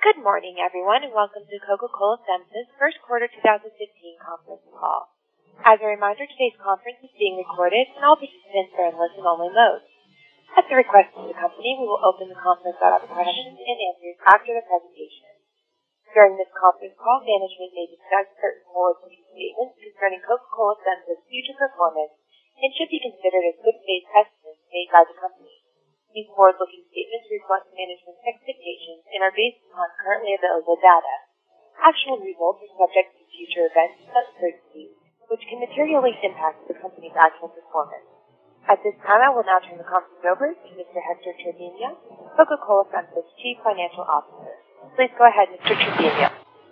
Good morning, everyone, and welcome to Coca-Cola FEMSA's first quarter 2015 conference call. As a reminder, today's conference is being recorded, and all participants are in listen-only mode. At the request of the company, we will open the conference up to questions and answers after the presentation. During this conference call, management may discuss certain forward-looking statements concerning Coca-Cola FEMSA's future performance and should be considered as good faith estimates made by the company. These forward-looking statements reflect management's expectations and are based upon currently available data. Actual results are subject to future events and uncertainties, which can materially impact the company's actual performance. At this time, I will now turn the conference over to Mr. Hector Trevino, Coca-Cola FEMSA's Chief Financial Officer. Please go ahead, Mr. Trevino.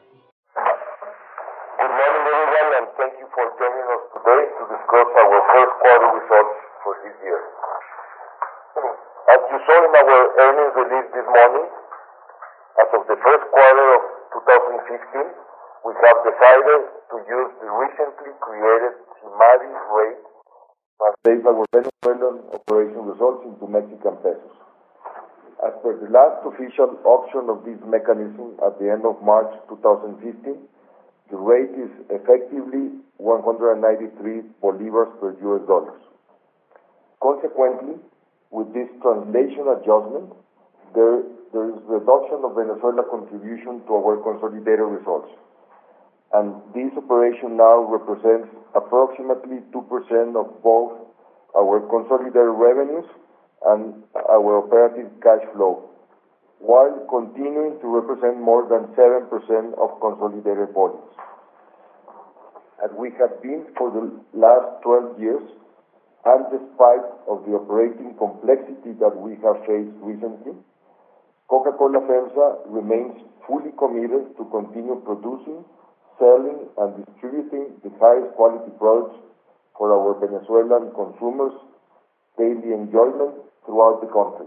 Good morning, everyone, and thank you for joining us today to discuss our first quarter results for this year. As you saw in our earnings release this morning, as of the first quarter of 2015, we have decided to use the recently created SIMADI rate to translate our Venezuelan operation results into Mexican pesos. As per the last official option of this mechanism at the end of March 2015, the rate is effectively 193 bolivars per US dollars. Consequently, with this translation adjustment, there is reduction of Venezuela contribution to our consolidated results. And this operation now represents approximately 2% of both our consolidated revenues and our operative cash flow, while continuing to represent more than 7% of consolidated volumes. As we have been for the last 12 years, and despite of the operating complexity that we have faced recently, Coca-Cola FEMSA remains fully committed to continue producing, selling, and distributing the highest quality products for our Venezuelan consumers' daily enjoyment throughout the country.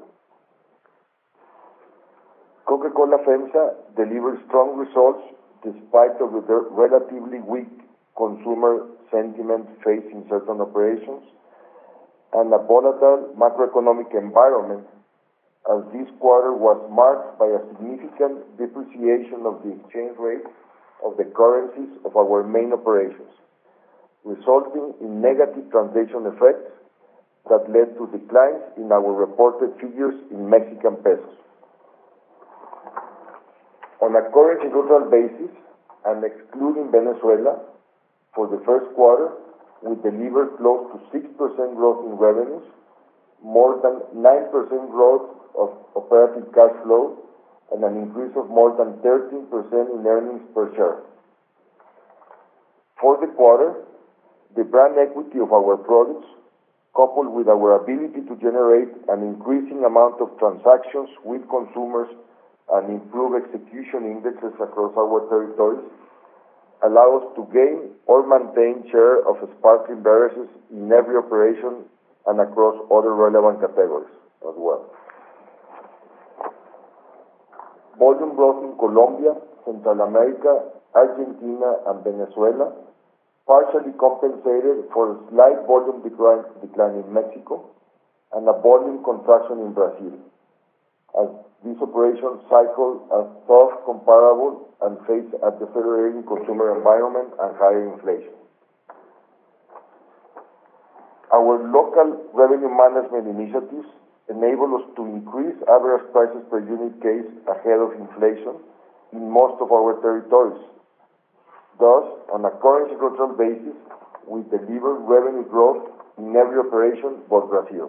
Coca-Cola FEMSA delivers strong results despite of the relatively weak consumer sentiment faced in certain operations and a volatile macroeconomic environment, as this quarter was marked by a significant depreciation of the exchange rate of the currencies of our main operations, resulting in negative translation effects that led to declines in our reported figures in Mexican pesos. On a currency-neutral basis, and excluding Venezuela, for the first quarter, we delivered close to 6% growth in revenues, more than 9% growth of operating cash flow, and an increase of more than 13% in earnings per share. For the quarter, the brand equity of our products, coupled with our ability to generate an increasing amount of transactions with consumers and improve execution indexes across our territories, allow us to gain or maintain share of sparkling beverages in every operation and across other relevant categories as well. Volume growth in Colombia, Central America, Argentina, and Venezuela partially compensated for a slight volume decline in Mexico and a volume contraction in Brazil, as this operation cycled a tough comparable and faced a deteriorating consumer environment and higher inflation. Our local revenue management initiatives enable us to increase average prices per unit case ahead of inflation in most of our territories. Thus, on a currency-neutral basis, we deliver revenue growth in every operation but Brazil.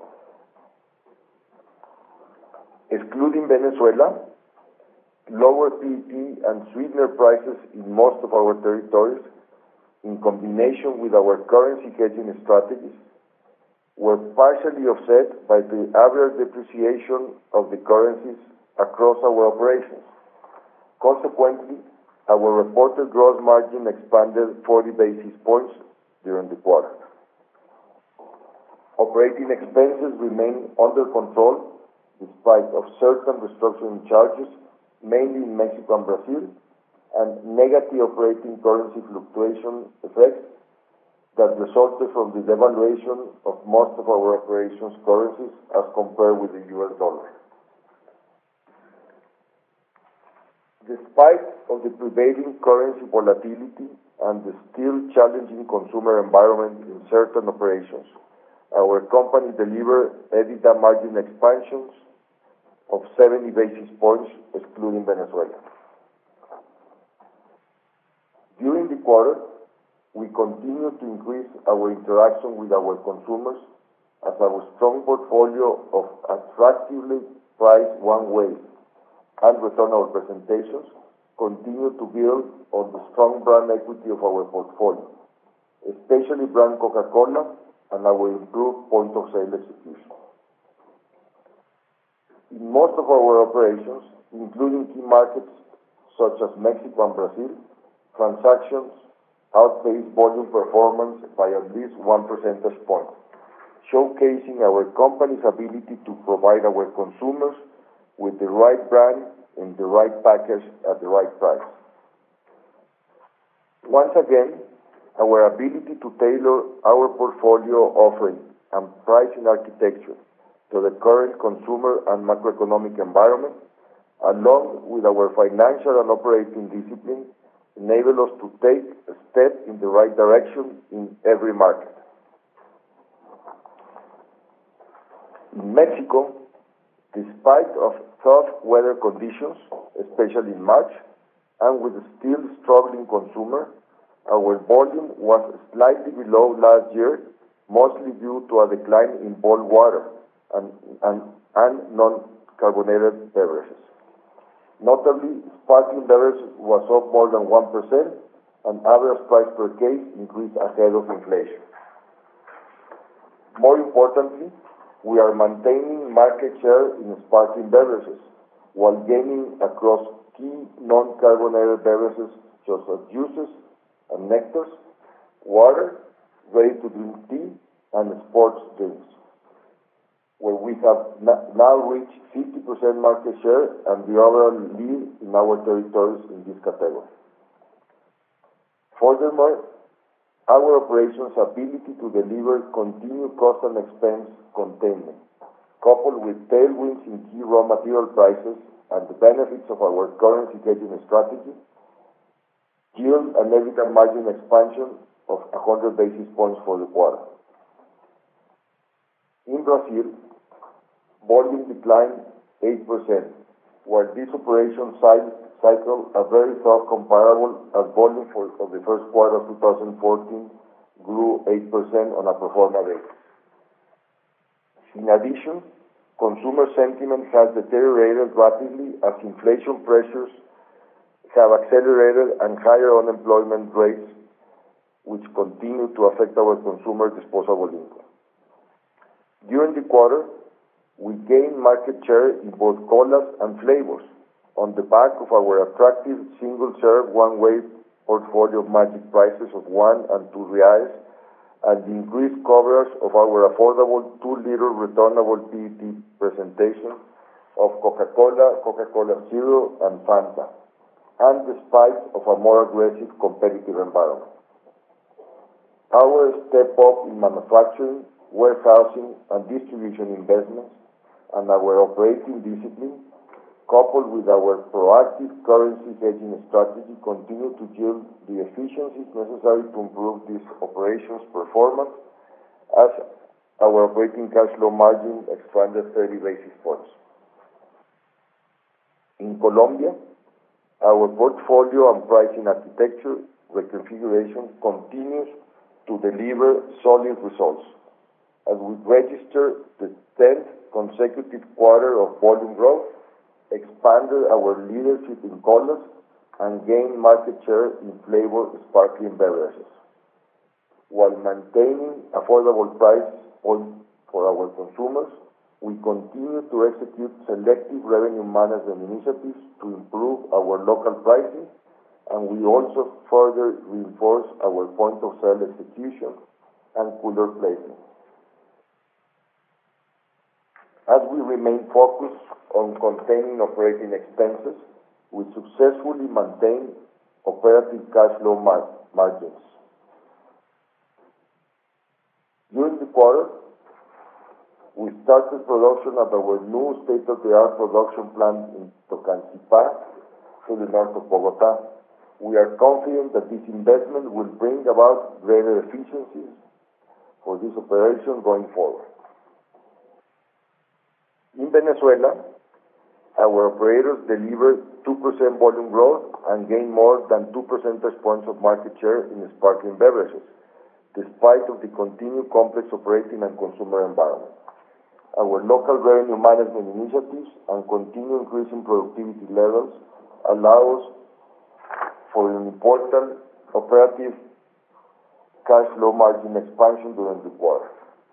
Excluding Venezuela, lower PET and sweetener prices in most of our territories, in combination with our currency hedging strategies, were partially offset by the average depreciation of the currencies across our operations. Consequently, our reported gross margin expanded 40 basis points during the quarter. Operating expenses remain under control despite of certain restructuring charges, mainly in Mexico and Brazil, and negative operating currency fluctuation effects that resulted from the devaluation of most of our operations currencies as compared with the US dollar. Despite of the prevailing currency volatility and the still challenging consumer environment in certain operations, our company delivered EBITDA margin expansions of 70 basis points, excluding Venezuela. During the quarter, we continued to increase our interaction with our consumers as our strong portfolio of attractively priced one-way and returnable presentations continue to build on the strong brand equity of our portfolio, especially brand Coca-Cola and our improved point-of-sale execution. In most of our operations, including key markets such as Mexico and Brazil, transactions outpaced volume performance by at least 1 percentage point, showcasing our company's ability to provide our consumers with the right brand in the right package at the right price. Once again, our ability to tailor our portfolio offering and pricing architecture to the current consumer and macroeconomic environment, along with our financial and operating discipline, enable us to take a step in the right direction in every market. In Mexico, despite of tough weather conditions, especially in March, and with a still struggling consumer, our volume was slightly below last year, mostly due to a decline in boiled water and non-carbonated beverages. Notably, sparkling beverages was up more than 1%, and average price per case increased ahead of inflation. More importantly, we are maintaining market share in sparkling beverages, while gaining across key non-carbonated beverages such as juices and nectars, water, ready-to-drink tea, and sports drinks, where we have now reached 50% market share and the overall lead in our territories in this category. Furthermore, our operations' ability to deliver continued cost and expense containment, coupled with tailwinds in key raw material prices and the benefits of our currency hedging strategy, yield an EBITDA margin expansion of 100 basis points for the quarter. In Brazil, volume declined 8%, while this operation cycled a very tough comparable as volume of the first quarter of 2014 grew 8% on a pro forma basis. In addition, consumer sentiment has deteriorated rapidly as inflation pressures have accelerated and higher unemployment rates, which continue to affect our consumer disposable income. During the quarter, we gained market share in both colas and flavors on the back of our attractive single-serve one-way portfolio of magic prices of 1 and 2 reais and the increased coverage of our affordable 2-liter returnable PET presentation of Coca-Cola, Coca-Cola Zero, and Fanta, and despite of a more aggressive competitive environment. Our step up in manufacturing, warehousing, and distribution investments and our operating discipline, coupled with our proactive currency hedging strategy, continue to yield the efficiencies necessary to improve this operations performance as our operating cash flow margin expanded 30 basis points. In Colombia, our portfolio and pricing architecture reconfiguration continues to deliver solid results as we register the 10th consecutive quarter of volume growth, expanded our leadership in colas, and gained market share in flavored sparkling beverages, while maintaining affordable price points for our consumers. We continue to execute selective revenue management initiatives to improve our local pricing, and we also further reinforce our point-of-sale execution and cooler placement. As we remain focused on containing operating expenses, we successfully maintain operating cash flow margins. During the quarter, we started production at our new state-of-the-art production plant in Tocancipá, to the north of Bogotá. We are confident that this investment will bring about greater efficiencies for this operation going forward. In Venezuela, our operators delivered 2% volume growth and gained more than 2 percentage points of market share in sparkling beverages, despite of the continued complex operating and consumer environment. Our local revenue management initiatives and continued increase in productivity levels allow us for an important operative cash flow margin expansion during the quarter.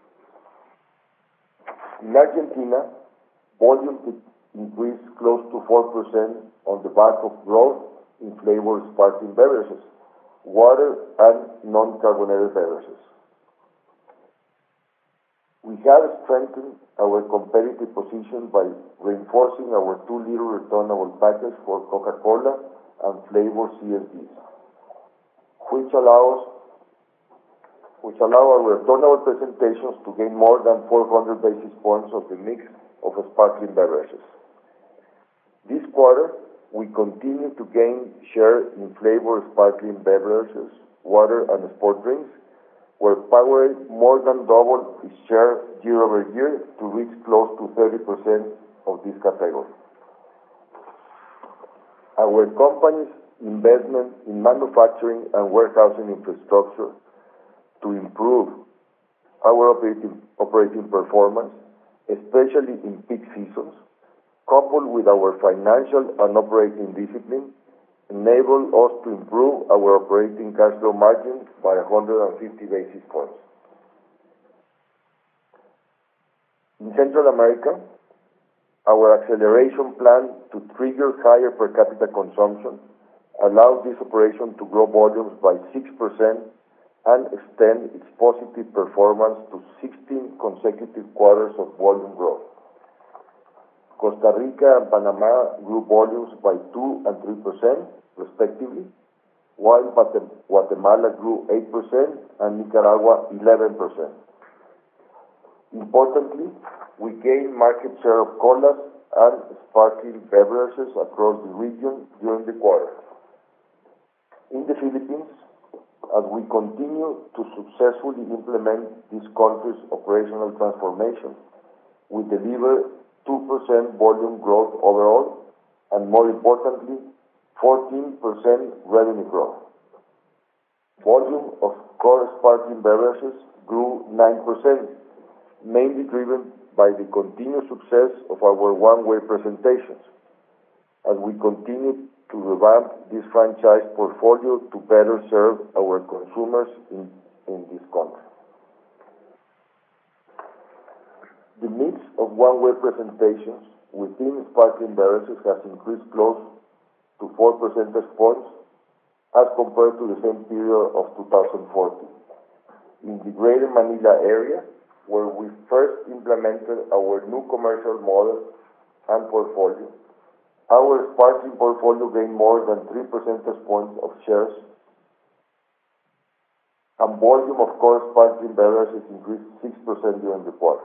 In Argentina, volume increased close to 4% on the back of growth in flavored sparkling beverages, water, and non-carbonated beverages. We have strengthened our competitive position by reinforcing our 2-liter returnable package for Coca-Cola and flavored CSDs, which allow our returnable presentations to gain more than 400 basis points of the mix of sparkling beverages. This quarter, we continue to gain share in flavored sparkling beverages, water, and sport drinks, where Powerade more than doubled its share year over year to reach close to 30% of this category. Our company's investment in manufacturing and warehousing infrastructure to improve our operating performance, especially in peak seasons, coupled with our financial and operating discipline, enable us to improve our operating cash flow margin by 150 basis points. In Central America, our acceleration plan to trigger higher per capita consumption allowed this operation to grow volumes by 6% and extend its positive performance to 16 consecutive quarters of volume growth. Costa Rica and Panama grew volumes by 2% and 3%, respectively, while Guatemala grew 8% and Nicaragua 11%. Importantly, we gained market share of colas and sparkling beverages across the region during the quarter. In the Philippines, as we continue to successfully implement this country's operational transformation, we deliver 2% volume growth overall, and more importantly, 14% revenue growth. Volume of core sparkling beverages grew 9%, mainly driven by the continued success of our one-way presentations, as we continue to revamp this franchise portfolio to better serve our consumers in this country. The mix of one-way presentations within sparkling beverages has increased close to 4 percentage points as compared to the same period of 2014. In the Greater Manila area, where we first implemented our new commercial model and portfolio, our sparkling portfolio gained more than 3 percentage points of shares, and volume of core sparkling beverages increased 6% during the quarter.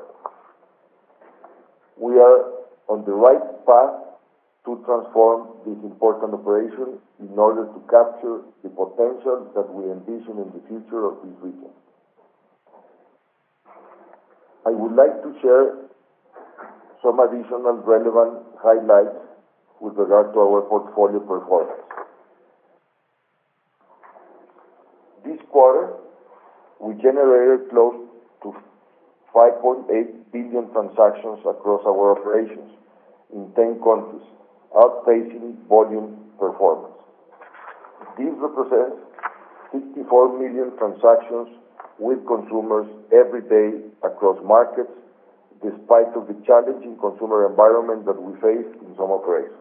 We are on the right path to transform this important operation in order to capture the potential that we envision in the future of this region. I would like to share some additional relevant highlights with regard to our portfolio performance. This quarter, we generated close to 5.8 billion transactions across our operations in 10 countries, outpacing volume performance. This represents 64 million transactions with consumers every day across markets, despite of the challenging consumer environment that we face in some operations.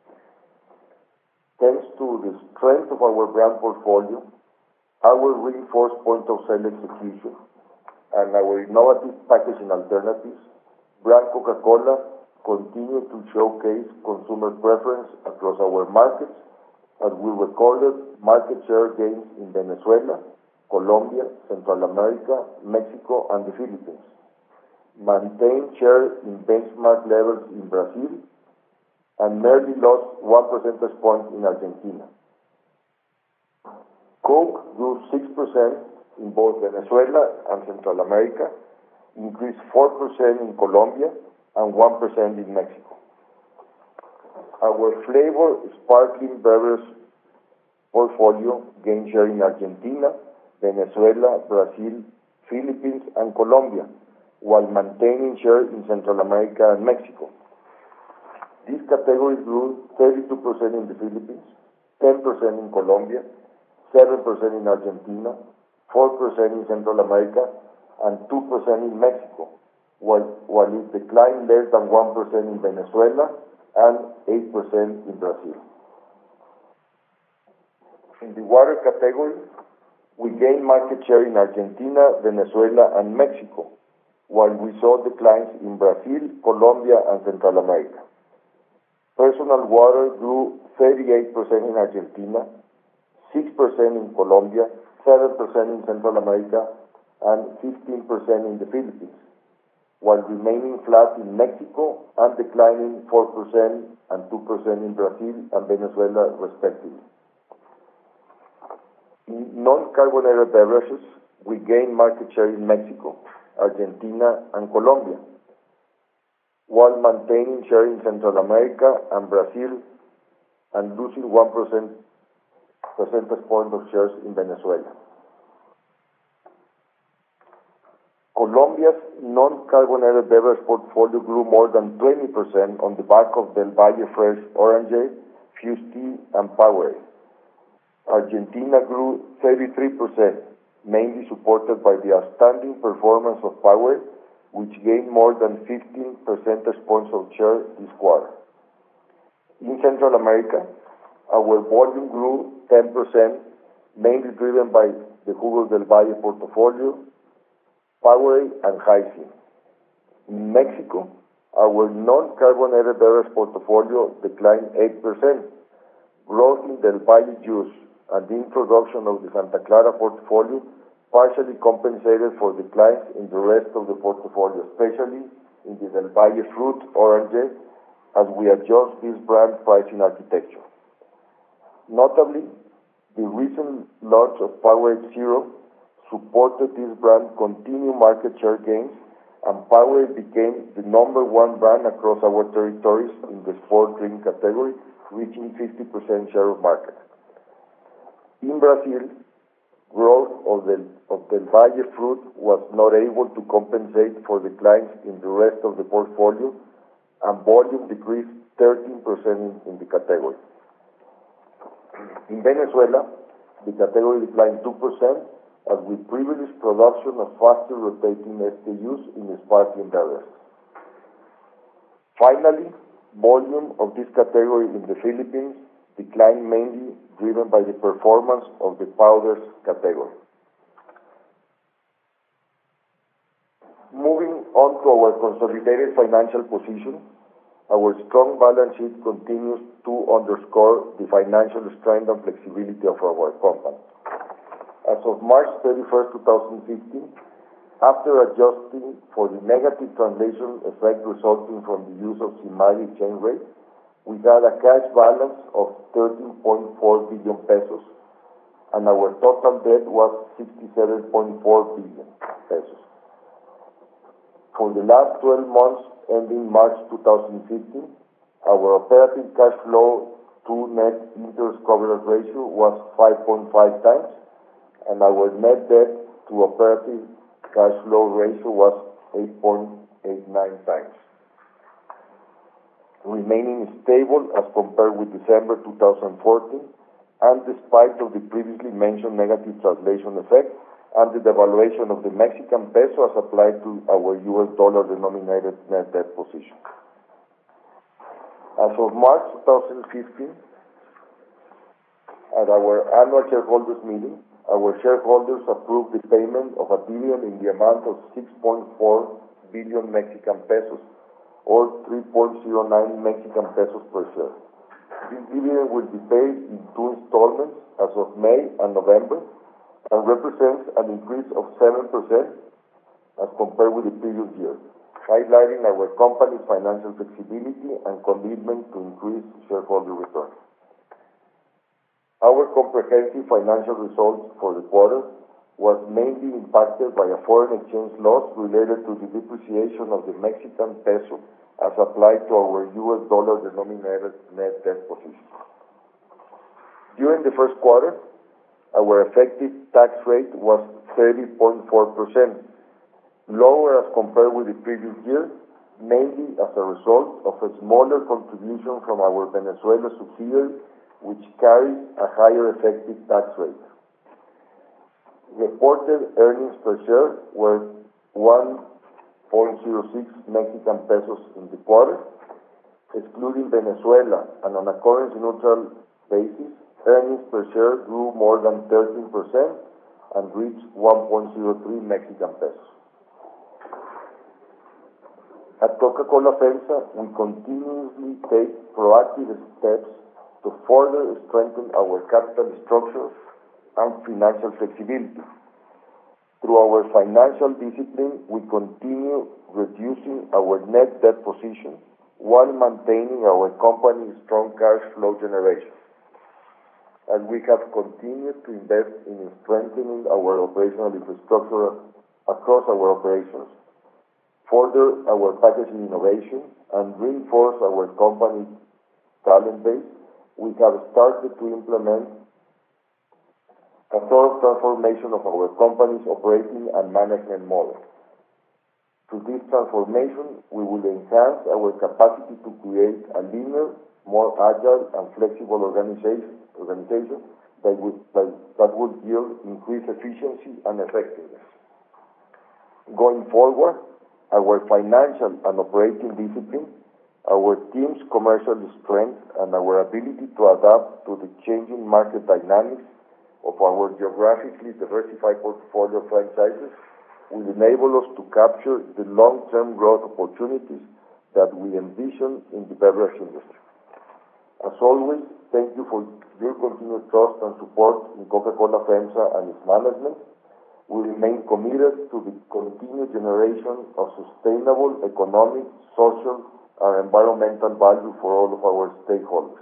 Thanks to the strength of our brand portfolio, our reinforced point-of-sale execution, and our innovative packaging alternatives, brand Coca-Cola continued to showcase consumer preference across our markets, as we recorded market share gains in Venezuela, Colombia, Central America, Mexico, and the Philippines, maintained share in benchmark levels in Brazil, and merely lost 1 percentage point in Argentina. Coke grew 6% in both Venezuela and Central America, increased 4% in Colombia, and 1% in Mexico. Our flavor sparkling beverage portfolio gained share in Argentina, Venezuela, Brazil, Philippines, and Colombia, while maintaining share in Central America and Mexico. This category grew 32% in the Philippines, 10% in Colombia, 7% in Argentina, 4% in Central America, and 2% in Mexico, while it declined less than 1% in Venezuela and 8% in Brazil. In the water category, we gained market share in Argentina, Venezuela, and Mexico, while we saw declines in Brazil, Colombia, and Central America. Personal water grew 38% in Argentina, 6% in Colombia, 7% in Central America, and 15% in the Philippines, while remaining flat in Mexico and declining 4% and 2% in Brazil and Venezuela, respectively. In non-carbonated beverages, we gained market share in Mexico, Argentina, and Colombia, while maintaining share in Central America and Brazil and losing 1% percentage point of shares in Venezuela. Colombia's non-carbonated beverage portfolio grew more than 20% on the back of Del Valle Fresh Orange, Fusti, and Powerade. Argentina grew 33%, mainly supported by the outstanding performance of Powerade, which gained more than 15 percentage points of share this quarter. In Central America, our volume grew 10%, mainly driven by the Jugos del Valle portfolio, Powerade, and Hi-C. In Mexico, our non-carbonated beverage portfolio declined 8%. Growth in Del Valle juice and the introduction of the Santa Clara portfolio partially compensated for declines in the rest of the portfolio, especially in the Del Valle Fruit Orange, as we adjust this brand pricing architecture. Notably, the recent launch of Powerade Zero supported this brand continue market share gains, and Powerade became the #1 brand across our territories in the sport drink category, reaching 50% share of market. In Brazil, growth of Del Valle Fruit was not able to compensate for declines in the rest of the portfolio, and volume decreased 13% in the category. In Venezuela, the category declined 2% as we privileged production of faster rotating SKUs in the sparkling beverage. Finally, volume of this category in the Philippines declined, mainly driven by the performance of the powders category. Moving on to our consolidated financial position, our strong balance sheet continues to underscore the financial strength and flexibility of our company. As of March 31st, 2015, after adjusting for the negative translation effect resulting from the use of SIMADI exchange rate, we had a cash balance of 13.4 billion pesos, and our total debt was 67.4 billion pesos. For the last 12 months ending March 2015, our operating cash flow to net interest coverage ratio was 5.5 times, and our net debt to operating cash flow ratio was 8.89 times, remaining stable as compared with December 2014, and despite of the previously mentioned negative translation effect and the devaluation of the Mexican peso as applied to our US dollar-denominated net debt position. As of March 2015, at our annual shareholders meeting, our shareholders approved the payment of a dividend in the amount of 6.4 billion Mexican pesos, or 3.09 Mexican pesos per share. This dividend will be paid in 2 installments as of May and November, and represents an increase of 7% as compared with the previous year. highlighting our company's financial flexibility and commitment to increase shareholder returns. Our comprehensive financial results for the quarter was mainly impacted by a foreign exchange loss related to the depreciation of the Mexican peso as applied to our U.S. dollar-denominated net debt position. During the first quarter, our effective tax rate was 30.4%, lower as compared with the previous year, mainly as a result of a smaller contribution from our Venezuela subsidiary, which carries a higher effective tax rate. Reported earnings per share were 1.06 Mexican pesos in the quarter. Excluding Venezuela and on a currency-neutral basis, earnings per share grew more than 13% and reached 1.03 Mexican pesos. At Coca-Cola FEMSA, we continuously take proactive steps to further strengthen our capital structure and financial flexibility. Through our financial discipline, we continue reducing our net debt position while maintaining our company's strong cash flow generation. And we have continued to invest in strengthening our operational infrastructure across our operations, further our packaging innovation, and reinforce our company's talent base. We have started to implement a thorough transformation of our company's operating and management model. Through this transformation, we will enhance our capacity to create a leaner, more agile and flexible organization that would yield increased efficiency and effectiveness. Going forward, our financial and operating discipline, our team's commercial strength, and our ability to adapt to the changing market dynamics of our geographically diversified portfolio of franchises will enable us to capture the long-term growth opportunities that we envision in the beverage industry. As always, thank you for your continued trust and support in Coca-Cola FEMSA and its management. We remain committed to the continued generation of sustainable economic, social, and environmental value for all of our stakeholders.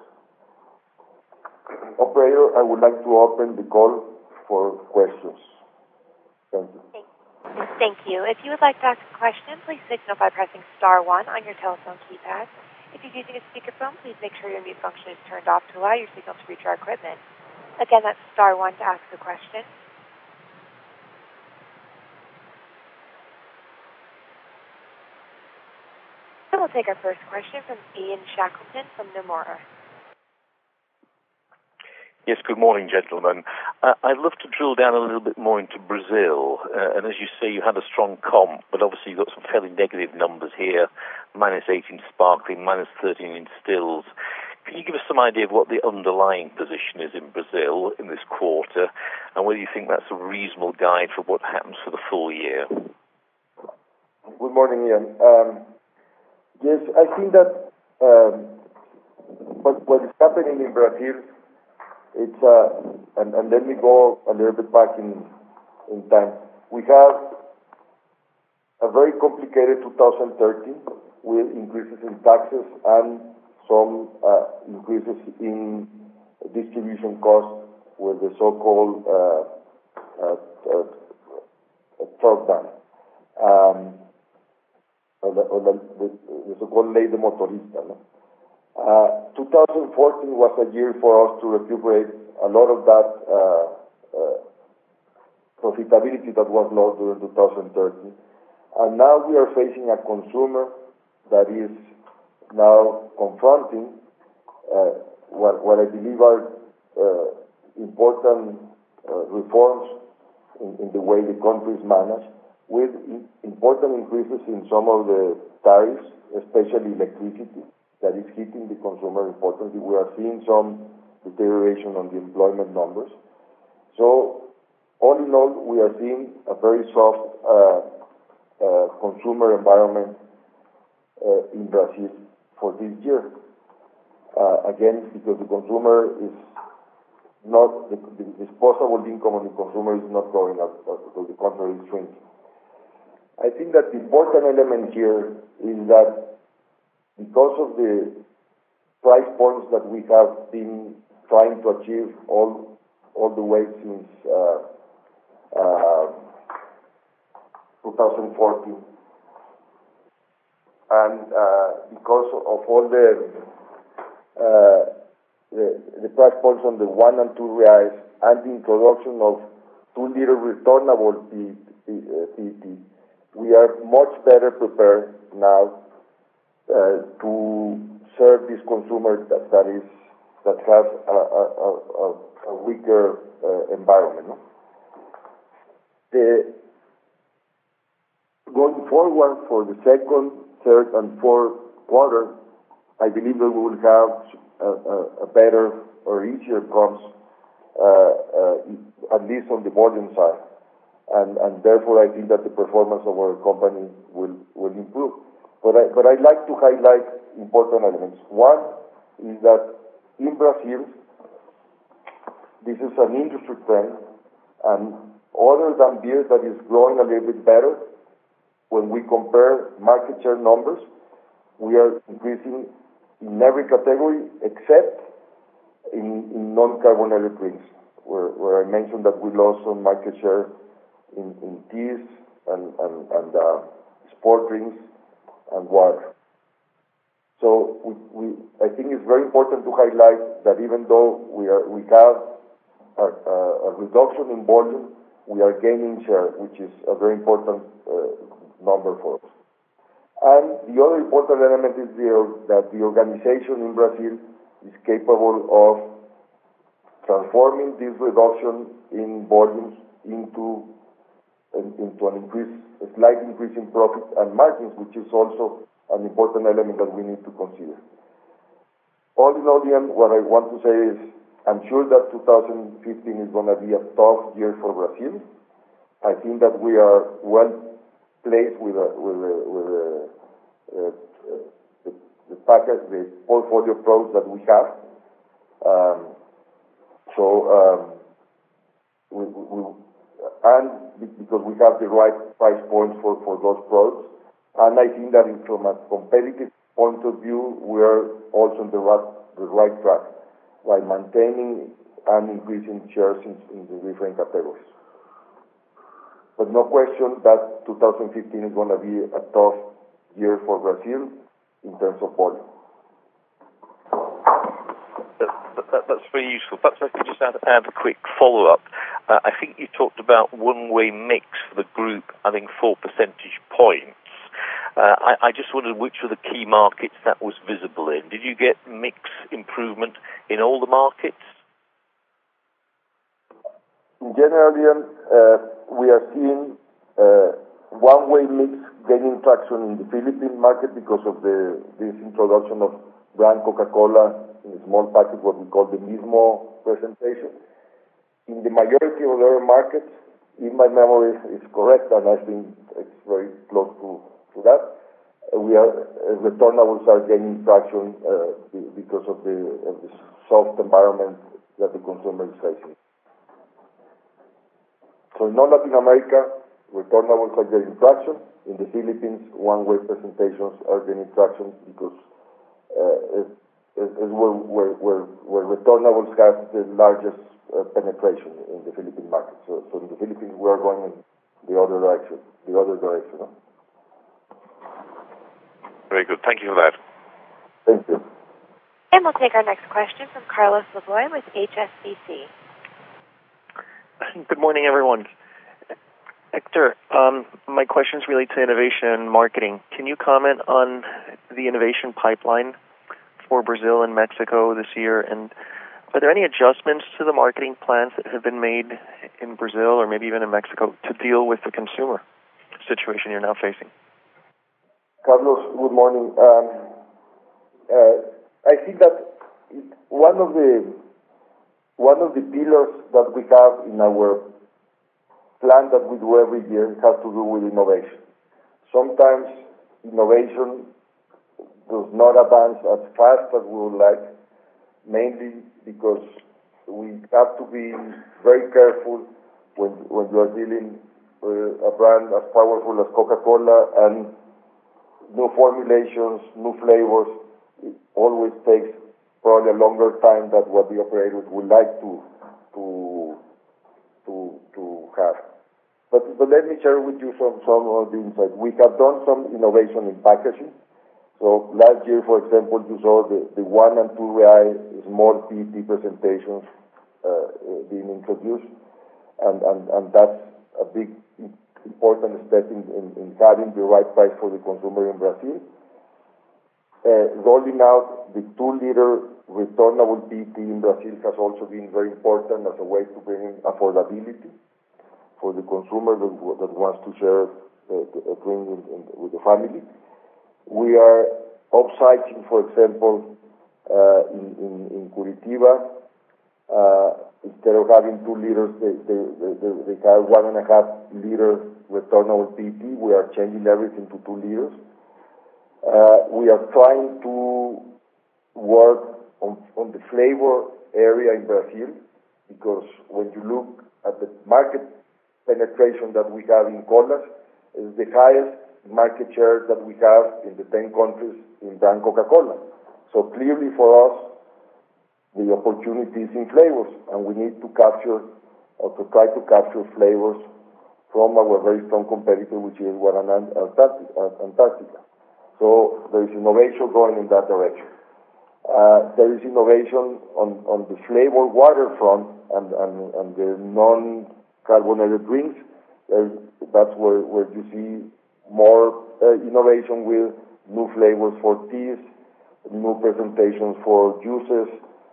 Operator, I would like to open the call for questions. Thank you. Thank you. If you would like to ask a question, please signal by pressing *1 on your telephone keypad. If you're using a speakerphone, please make sure your mute function is turned off to allow your signal to reach our equipment. Again, that's *1 to ask a question. We'll take our first question from Ian Shackleton from Nomura. Yes, good morning, gentlemen. I'd love to drill down a little bit more into Brazil. And as you say, you had a strong comp, but obviously you've got some fairly negative numbers here, -8 in sparkling, -13 in stills. Can you give us some idea of what the underlying position is in Brazil in this quarter, and whether you think that's a reasonable guide for what happens for the full year? Good morning, Ian. Yes, I think that what is happening in Brazil, it's and let me go a little bit back in time. We have a very complicated 2013 with increases in taxes and some increases in distribution costs with the so-called truck ban. The so-called Ley de Motorista. No? 2014 was a year for us to recuperate a lot of that profitability that was lost during 2013. And now we are facing a consumer that is now confronting what I believe are important reforms in the way the country is managed, with important increases in some of the tariffs, especially electricity, that is hitting the consumer importantly. We are seeing some deterioration on the employment numbers. So, all in all, we are seeing a very soft consumer environment in Brazil for this year. Again, because the consumer is not, the disposable income of the consumer is not going up, to the contrary, it's shrinking. I think that the important element here is that because of the price points that we have been trying to achieve all the way since 2014, and because of all the price points on the 1 and 2 reais and the introduction of 2-liter returnable PET, we are much better prepared now to serve this consumer that has a weaker environment. No? Going forward for the second, third, and fourth quarter, I believe that we will have a better or easier comps, at least on the volume side, and therefore I think that the performance of our company will improve. But I'd like to highlight important elements. One is that in Brazil, this is an industry trend, and other than beer that is growing a little bit better, when we compare market share numbers, we are increasing in every category except in non-carbonated drinks, where I mentioned that we lost some market share in teas and sport drinks and water. So I think it's very important to highlight that even though we have a reduction in volume, we are gaining share, which is a very important number for us. And the other important element is that the organization in Brazil is capable of transforming this reduction in volumes into a slight increase in profit and margins, which is also an important element that we need to consider. All in all, Ian, what I want to say is I'm sure that 2015 is going to be a tough year for Brazil. I think that we are well placed with the package, the portfolio approach that we have. Because we have the right price points for those products, and I think that from a competitive point of view, we are also on the right track by maintaining and increasing shares in the different categories. But no question that 2015 is going to be a tough year for Brazil in terms of volume. That's very useful. Perhaps I could just add a quick follow-up. I think you talked about one-way mix for the group, I think 4 percentage points. I just wondered which were the key markets that was visible in. Did you get mix improvement in all the markets? In general, we are seeing one-way mix gaining traction in the Philippine market because of this introduction of brand Coca-Cola in a small package, what we call the Mismo presentation. In the majority of other markets, if my memory is correct, and I think it's very close to that, returnables are gaining traction because of the soft environment that the consumer is facing. So in all Latin America, returnables are gaining traction. In the Philippines, one-way presentations are gaining traction because it's where returnables have the largest penetration in the Philippine market. So in the Philippines, we are going in the other direction. No? Very good. Thank you for that. Thank you. And we'll take our next question from Carlos Laboy with HSBC. Good morning, everyone. Hector, my questions relate to innovation and marketing. Can you comment on the innovation pipeline for Brazil and Mexico this year? And are there any adjustments to the marketing plans that have been made in Brazil or maybe even in Mexico to deal with the consumer situation you're now facing? Carlos, good morning. I think that one of the pillars that we have in our plan that we do every year has to do with innovation. Sometimes innovation does not advance as fast as we would like, mainly because we have to be very careful when you are dealing a brand as powerful as Coca-Cola, and new formulations, new flavors, it always takes probably a longer time than what the operators would like to have. But let me share with you some of the insights. We have done some innovation in packaging. So last year, for example, you saw the 1 and 2 real small PET presentations being introduced, and that's a big important step in having the right price for the consumer in Brazil. Rolling out the 2-liter returnable PET in Brazil has also been very important as a way to bring in affordability for the consumer that wants to share a drink with the family. We are upsizing, for example, in Curitiba, instead of having 2 liters, they have 1.5 liter returnable PET. We are changing everything to 2 liters. We are trying to work on the flavor area in Brazil, because when you look at the market penetration that we have in colas, is the highest market share that we have in the 10 countries in brand Coca-Cola. So clearly for us, the opportunity is in flavors, and we need to capture or to try to capture flavors from our very strong competitor, which is Guaraná Antarctica. So there is innovation going in that direction. There is innovation on the flavor water front and the non-carbonated drinks. That's where you see more innovation with new flavors for teas, new presentations for juices,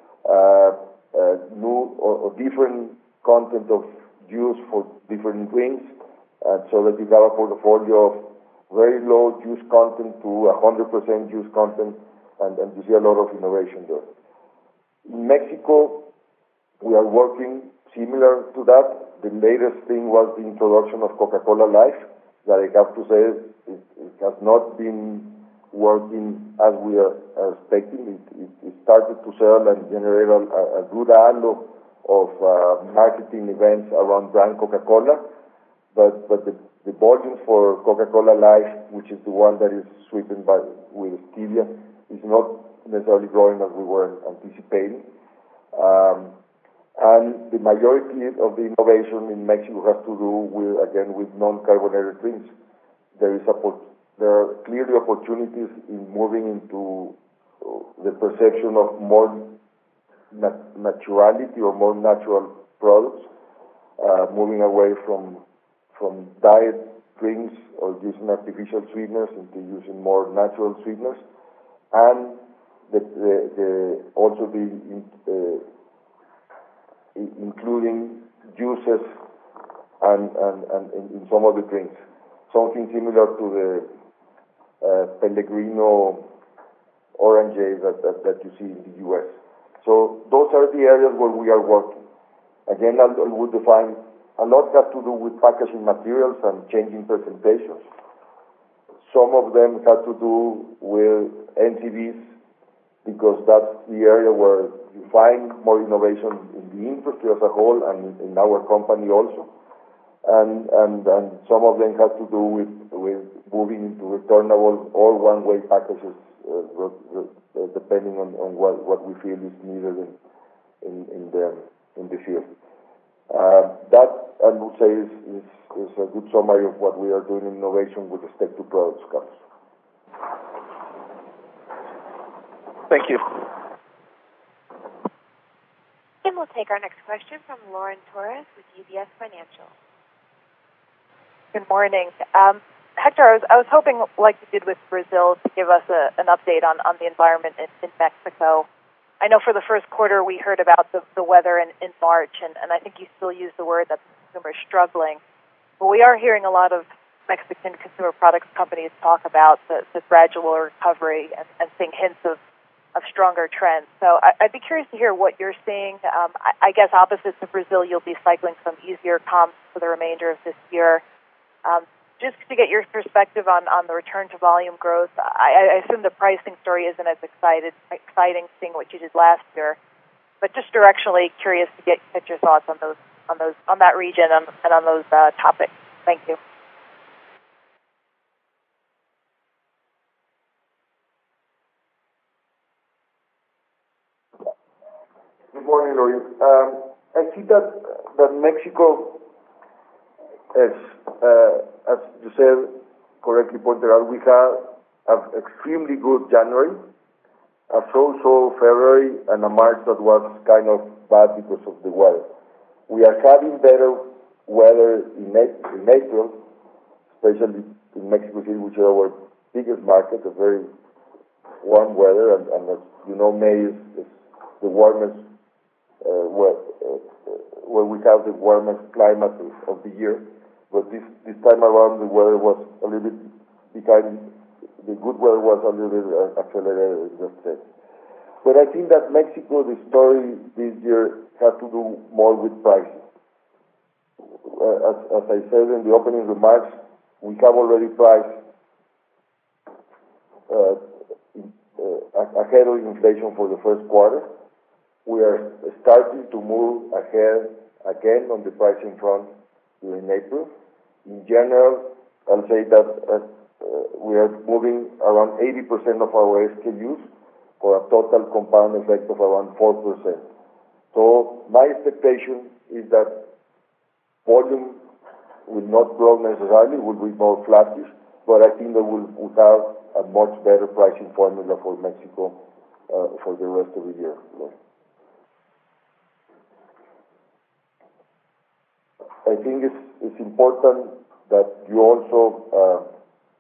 new or different content of juice for different drinks, so that you have a portfolio of very low juice content to 100% juice content, and you see a lot of innovation there. In Mexico, we are working similar to that. The latest thing was the introduction of Coca-Cola Life, that I have to say it has not been working as we are expecting. It started to sell and generate a good halo of marketing events around brand Coca-Cola, but the volumes for Coca-Cola Life, which is the one that is sweetened with stevia, is not necessarily growing as we were anticipating. And the majority of the innovation in Mexico has to do with non-carbonated drinks. There are clearly opportunities in moving into the perception of more naturality or more natural products, moving away from diet drinks or using artificial sweeteners into using more natural sweeteners, and including juices and in some of the drinks, something similar to the Pellegrino orangeade that you see in the U.S. So those are the areas where we are working. Again, I would define a lot has to do with packaging materials and changing presentations. Some of them have to do with NCBs, because that's the area where you find more innovation in the industry as a whole and in our company also. And some of them have to do with moving into returnable or one-way packages, depending on what we feel is needed in the field. That, I would say, is a good summary of what we are doing in innovation with respect to products, Carlos. Thank you. And we'll take our next question from Lauren Torres with UBS Financial. Good morning. Hector, I was hoping, like you did with Brazil, to give us an update on the environment in Mexico. I know for the first quarter we heard about the weather in March, and I think you still use the word that the consumer is struggling. But we are hearing a lot of Mexican consumer products companies talk about the gradual recovery and seeing hints of stronger trends. So I'd be curious to hear what you're seeing. I guess opposite to Brazil, you'll be cycling some easier comps for the remainder of this year. Just to get your perspective on the return to volume growth, I assume the pricing story isn't as exciting seeing what you did last year, but just directionally curious to get your thoughts on that region and on those topics. Thank you. Good morning, Lori. I see that Mexico, as you said, correctly pointed out, we have an extremely good January, a so-so February, and a March that was kind of bad because of the weather. We are having better weather in April, especially in Mexico City, which is our biggest market, a very warm weather, and as you know, May is the warmest, where we have the warmest climate of the year. But this time around, the weather was a little bit behind. The good weather was a little bit accelerated, let's say. But I think that Mexico, the story this year has to do more with pricing. As I said in the opening remarks, we have already priced ahead of inflation for the first quarter. We are starting to move ahead again on the pricing front during April. In general, I'll say that we are moving around 80% of our SKUs for a total compound effect of around 4%. So my expectation is that volume will not grow necessarily, will be more flattish, but I think that we'll have a much better pricing formula for Mexico for the rest of the year. I think it's important that you also,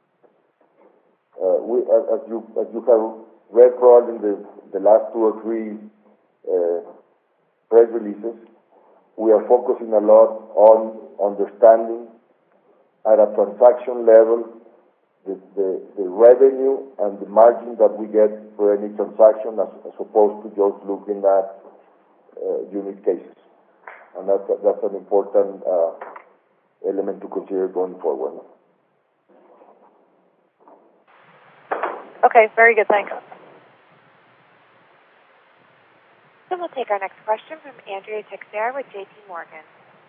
as you have read probably in the last 2 or 3 press releases, we are focusing a lot on understanding at a transaction level the revenue and the margin that we get for any transaction as opposed to just looking at unit cases. And that's an important element to consider going forward. Okay, very good, thanks. Then we'll take our next question from Andrea Teixeira with J.P. Morgan.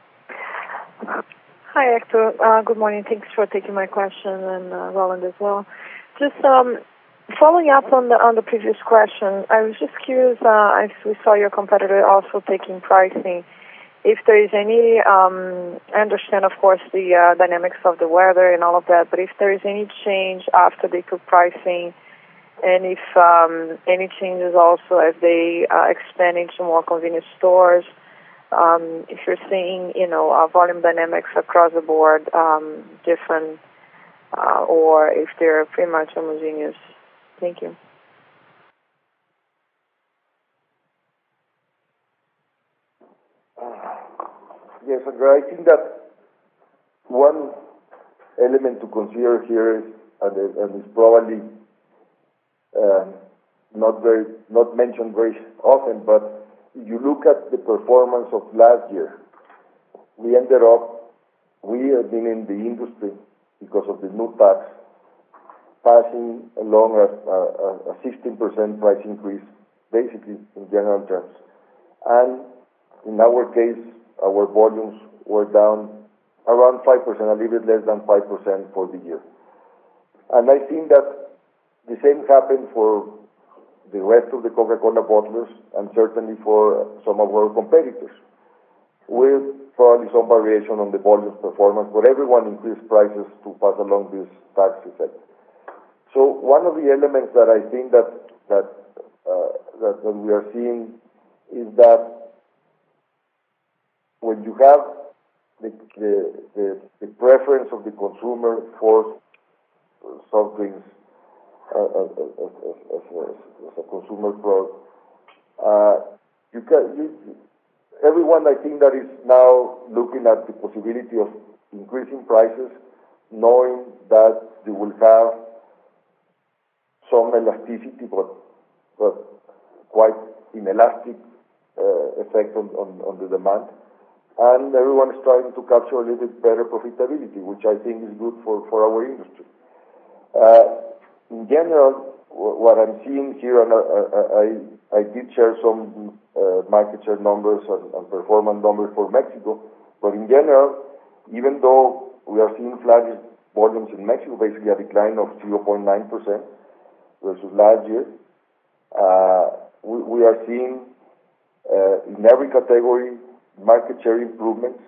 Hi, Hector. Good morning. Thanks for taking my question, and Roland as well. Just following up on the previous question, I was just curious, as we saw your competitor also taking pricing, if there is any, I understand, of course, the dynamics of the weather and all of that, but if there is any change after they took pricing, and if any changes also as they expand into more convenience stores, if you're seeing, volume dynamics across the board different, or if they're pretty much homogeneous. Thank you. Yes, Andrea, I think that one element to consider here is, and is probably not mentioned very often, but if you look at the performance of last year, we have been in the industry because of the new tax, passing along a 16% price increase, basically in general terms. And in our case, our volumes were down around 5%, a little bit less than 5% for the year. And I think that the same happened for the rest of the Coca-Cola bottlers and certainly for some of our competitors, with probably some variation on the volume performance, but everyone increased prices to pass along this tax effect. So one of the elements that I think that we are seeing is that when you have the preference of the consumer for soft drinks as a consumer product, everyone, I think, that is now looking at the possibility of increasing prices, knowing that they will have some elasticity, but quite inelastic effect on the demand. And everyone is trying to capture a little bit better profitability, which I think is good for our industry. In general, what I'm seeing here, and I did share some market share numbers and performance numbers for Mexico, but in general, even though we are seeing flattish volumes in Mexico, basically a decline of 0.9% versus last year. We are seeing in every category market share improvements,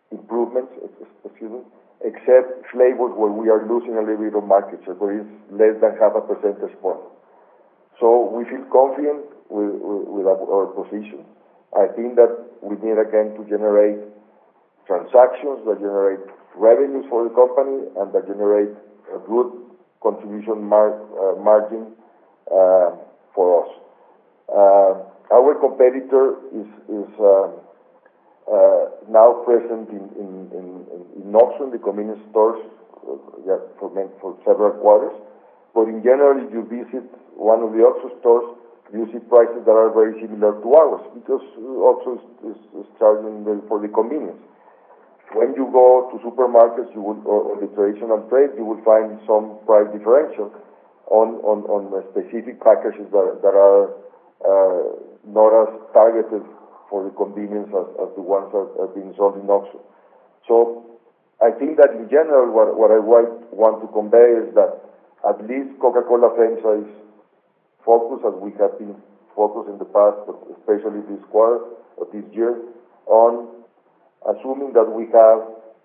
except flavors where we are losing a little bit of market share, but it's less than half a percentage point. So we feel confident with our position. I think that we need again to generate transactions that generate revenues for the company and that generate a good contribution margin for us. Our competitor is now present in OXXO, in the convenience stores, for several quarters. But in general, if you visit one of the OXXO stores, you see prices that are very similar to ours because OXXO is charging for the convenience. When you go to supermarkets, you will, or the traditional trade, you will find some price differential on specific packages that are not as targeted for the convenience as the ones that are being sold in OXXO. So I think that in general, what I want to convey is that at least Coca-Cola FEMSA is focused, as we have been focused in the past, but especially this quarter or this year, on assuming that we have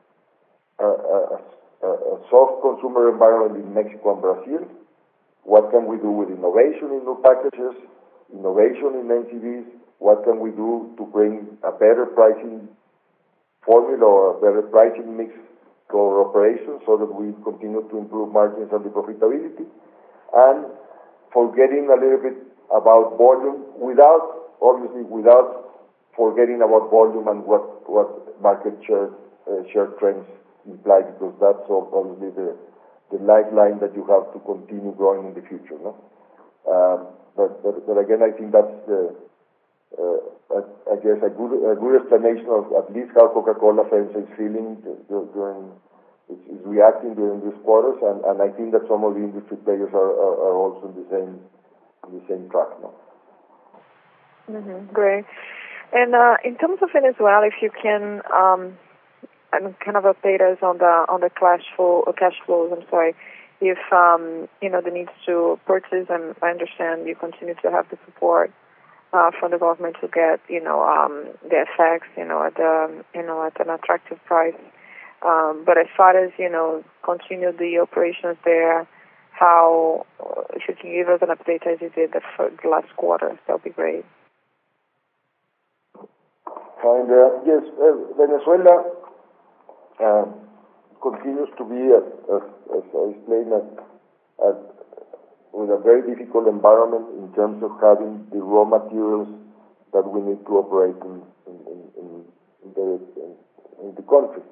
a soft consumer environment in Mexico and Brazil. What can we do with innovation in new packages, innovation in NCBs? What can we do to bring a better pricing formula or a better pricing mix to our operations so that we continue to improve margins and the profitability? And forgetting a little bit about volume without forgetting about volume and what market share trends imply, because that's obviously the lifeline that you have to continue growing in the future, no? But again, I think that's I guess a good explanation of at least how Coca-Cola FEMSA is feeling is reacting during these quarters, and I think that some of the industry players are also in the same track now. Great. And in terms of Venezuela, if you can kind of update us on the cash flows. I'm sorry, if the needs to purchase, and I understand you continue to have the support from the government to get the effects at an attractive price. But as far as continue the operations there, how if you can give us an update as you did the last quarter, that would be great. And yes, Venezuela continues to be, as I explained, with a very difficult environment in terms of having the raw materials that we need to operate in the country.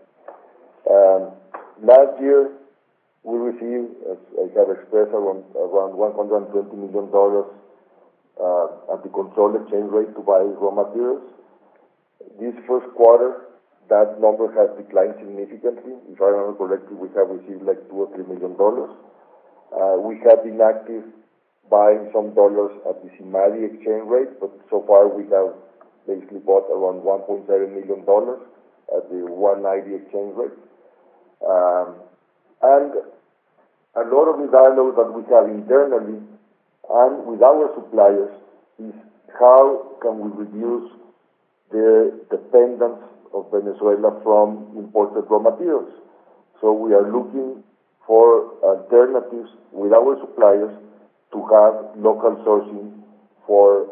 Last year, we received, as I have expressed, around $120 million at the controlled exchange rate to buy raw materials. This first quarter, that number has declined significantly. If I remember correctly, we have received like $2 or $3 million. We have been active buying some dollars at the SIMADI exchange rate, but so far we have basically bought around $1.7 million at the 190 exchange rate. And a lot of the dialogue that we have internally and with our suppliers is how can we reduce the dependence of Venezuela from imported raw materials. So we are looking for alternatives with our suppliers to have local sourcing for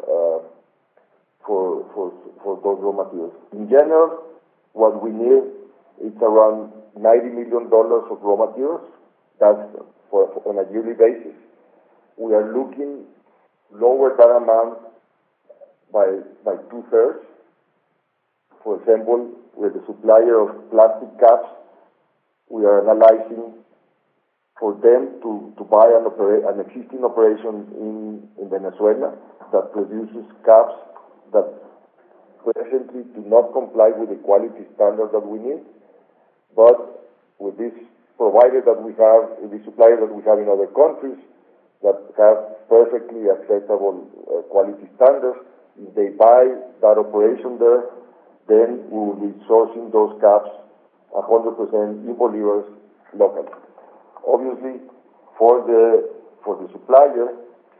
those raw materials. In general, what we need is around $90 million of raw materials. That's on a yearly basis. We are looking lower that amount by 2/3. For example, with the supplier of plastic caps, we are analyzing for them to buy an existing operation in Venezuela that produces caps that presently do not comply with the quality standards that we need, but with this provider that we have, the supplier that we have in other countries that have perfectly acceptable quality standards, if they buy that operation there, then we will be sourcing those caps 100% in bolivars locally. Obviously, for the supplier,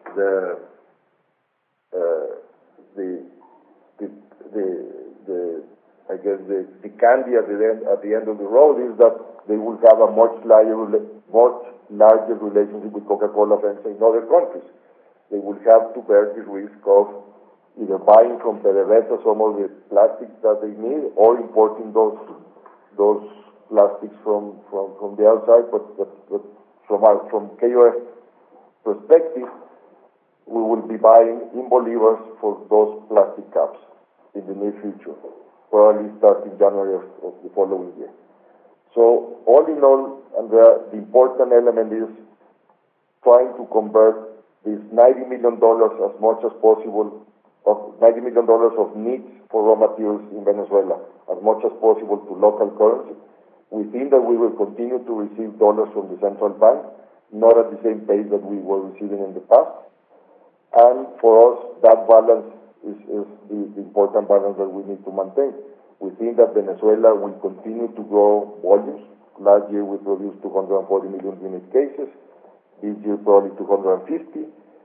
I guess the candy at the end of the road is that they will have a much larger relationship with Coca-Cola FEMSA in other countries. They will have to bear the risk of either buying from PDVSA some of the plastics that they need, or importing those plastics from the outside. But from KOF perspective, we will be buying in bolivars for those plastic cups in the near future, probably starting January of the following year. So all in all, Andrea, the important element is trying to convert this $90 million as much as possible, of $90 million of needs for raw materials in Venezuela, as much as possible to local currency. We think that we will continue to receive dollars from the central bank, not at the same pace that we were receiving in the past. And for us, that balance is the important balance that we need to maintain. We think that Venezuela will continue to grow volumes. Last year we produced 240 million unit cases. This year probably 250.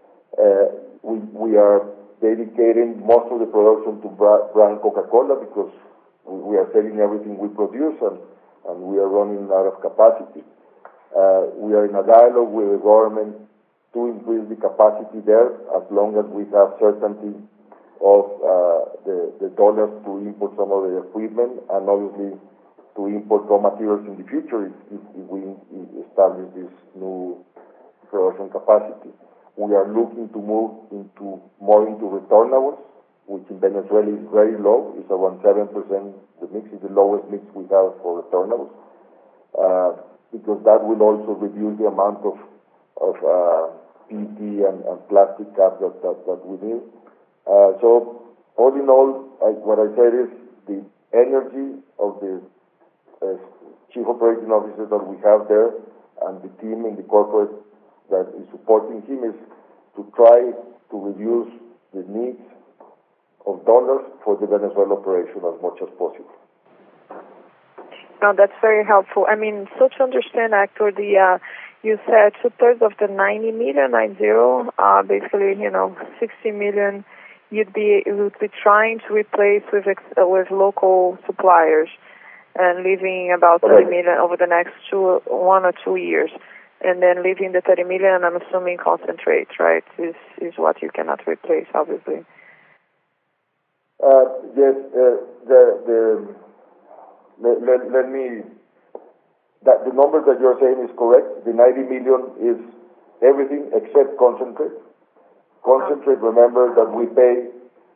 We are dedicating most of the production to brand Coca-Cola because we are selling everything we produce and we are running out of capacity. We are in a dialogue with the government to increase the capacity there as long as we have certainty of the dollars to import some of the equipment, and obviously to import raw materials in the future if we establish this new production capacity. We are looking to move more into returnables, which in Venezuela is very low. It's around 7%. The mix is the lowest mix we have for returnables, because that will also reduce the amount of PET and plastic cups that we need. So all in all, what I said is the energy of the chief operating officer that we have there and the team in the corporate that is supporting him is to try to reduce the needs of dollars for the Venezuela operation as much as possible. No, that's very helpful. I mean, so to understand, Hector, you said 2/3 of the 90 million, basically, 60 million you would be trying to replace with local suppliers, and leaving about 30 million over the next 1 or 2 years, and then leaving the 30 million, I'm assuming concentrate, right? Is what you cannot replace, obviously. Yes. The number that you're saying is correct. The 90 million is everything except concentrate. Concentrate, remember that we pay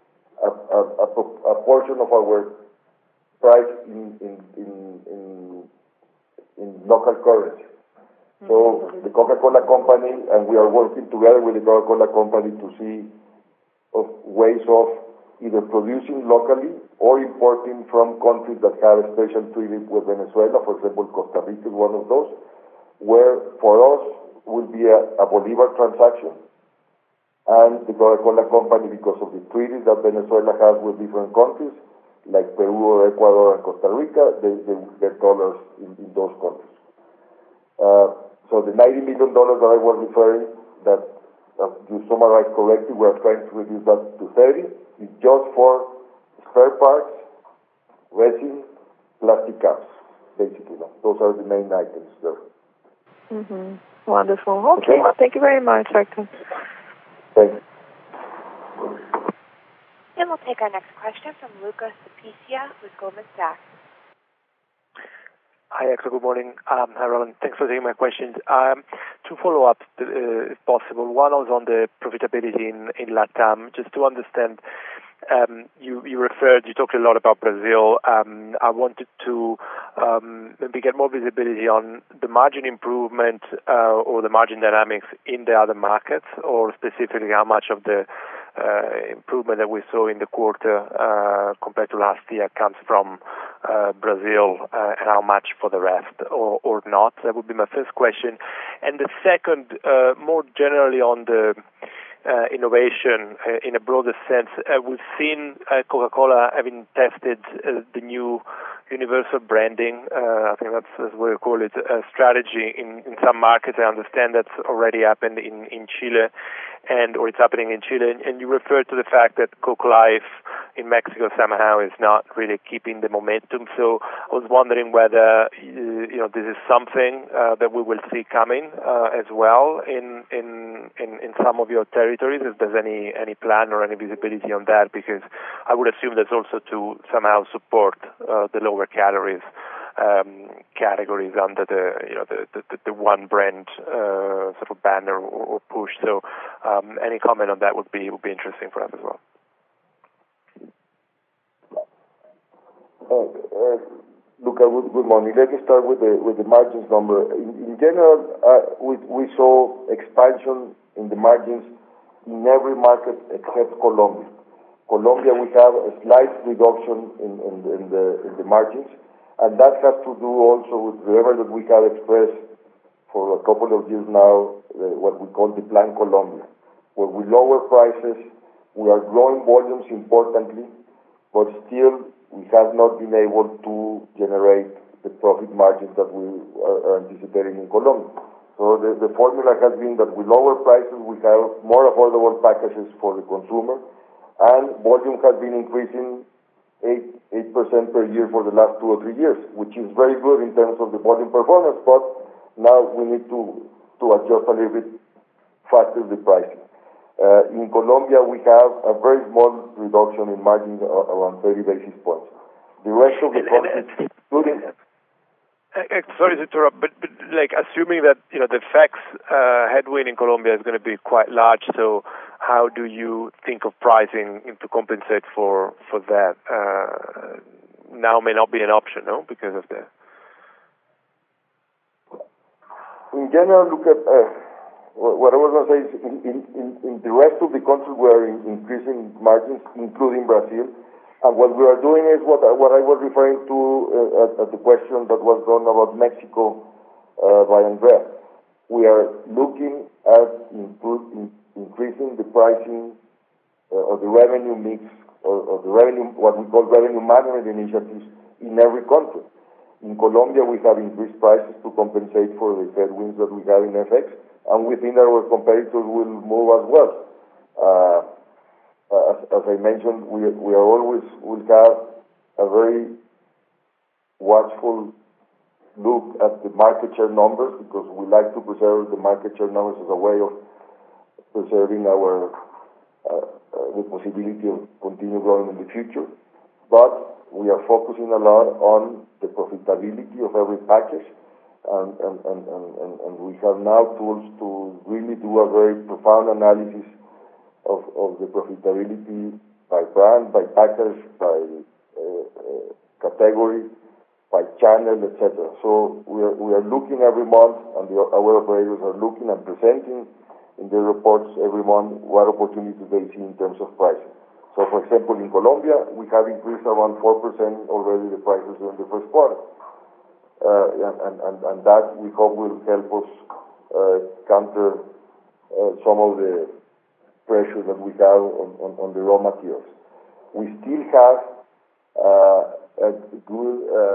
a portion of our price in local currency. So the Coca-Cola Company, and we are working together with the Coca-Cola Company to see ways of either producing locally or importing from countries that have a special treaty with Venezuela. For example, Costa Rica is one of those, where for us will be a Bolivar transaction. And the Coca-Cola Company, because of the treaties that Venezuela has with different countries, like Peru or Ecuador and Costa Rica, they get dollars in those countries. So the $90 million that I was referring, that you summarized correctly, we are trying to reduce that to 30. It's just for spare parts, resin, plastic cups, basically. Those are the main items there. Wonderful. Okay. Well, thank you very much, Hector. Thank you. And we'll take our next question from Lucas Sapicia with Goldman Sachs. Hi, Hector. Good morning. Hi, Roland. Thanks for taking my questions. Two follow-ups, if possible. One was on the profitability in LATAM. Just to understand, you talked a lot about Brazil. I wanted to maybe get more visibility on the margin improvement or the margin dynamics in the other markets, or specifically how much of the improvement that we saw in the quarter compared to last year comes from Brazil, and how much for the rest, or not. That would be my first question. And the second, more generally on the innovation in a broader sense. We've seen Coca-Cola having tested the new universal branding, I think that's what we call it, a strategy in some markets. I understand that's already happened in Chile, or it's happening in Chile. And you referred to the fact that Coke Life in Mexico somehow is not really keeping the momentum. So I was wondering whether this is something that we will see coming as well in some of your territories. If there's any plan or any visibility on that, because I would assume that's also to somehow support the lower calories categories under the one brand sort of banner or push. So any comment on that would be interesting for us as well. Luca, good morning. Let me start with the margins number. In general, we saw expansion in the margins in every market except Colombia. Colombia, we have a slight reduction in the margins, and that has to do also with the level that we have expressed for a couple of years now, what we call the Plan Colombia, where we lower prices, we are growing volumes importantly, but still we have not been able to generate the profit margins that we are anticipating in Colombia. So the formula has been that we lower prices, we have more affordable packages for the consumer, and volume has been increasing 8% per year for the last 2 or 3 years, which is very good in terms of the volume performance, but now we need to adjust a little bit faster the pricing. In Colombia, we have a very small reduction in margin, around 30 basis points. The rest of the countries, including... Sorry to interrupt, but like assuming that the FX headwind in Colombia is going to be quite large, so how do you think of pricing to compensate for that? Now may not be an option, no, because of the... In general, look at... what I was going to say is, in the rest of the countries, we are increasing margins, including Brazil. And what we are doing is what I was referring to at the question that was done about Mexico by Andrea. We are looking at increasing the pricing or the revenue mix or the revenue, what we call revenue management initiatives in every country. In Colombia, we have increased prices to compensate for the headwinds that we have in FX. And we think our competitors will move as well. As I mentioned, we are always will have a very watchful look at the market share numbers, because we like to preserve the market share numbers as a way of preserving our the possibility of continue growing in the future. But we are focusing a lot on the profitability of every package. And we have now tools to really do a very profound analysis of the profitability by brand, by package, by category, by channel, etc. So we are looking every month, and our operators are looking and presenting in their reports every month what opportunities they see in terms of pricing. So, for example, in Colombia, we have increased around 4% already the prices during the first quarter. And that we hope will help us counter some of the pressure that we have on the raw materials. We still have a good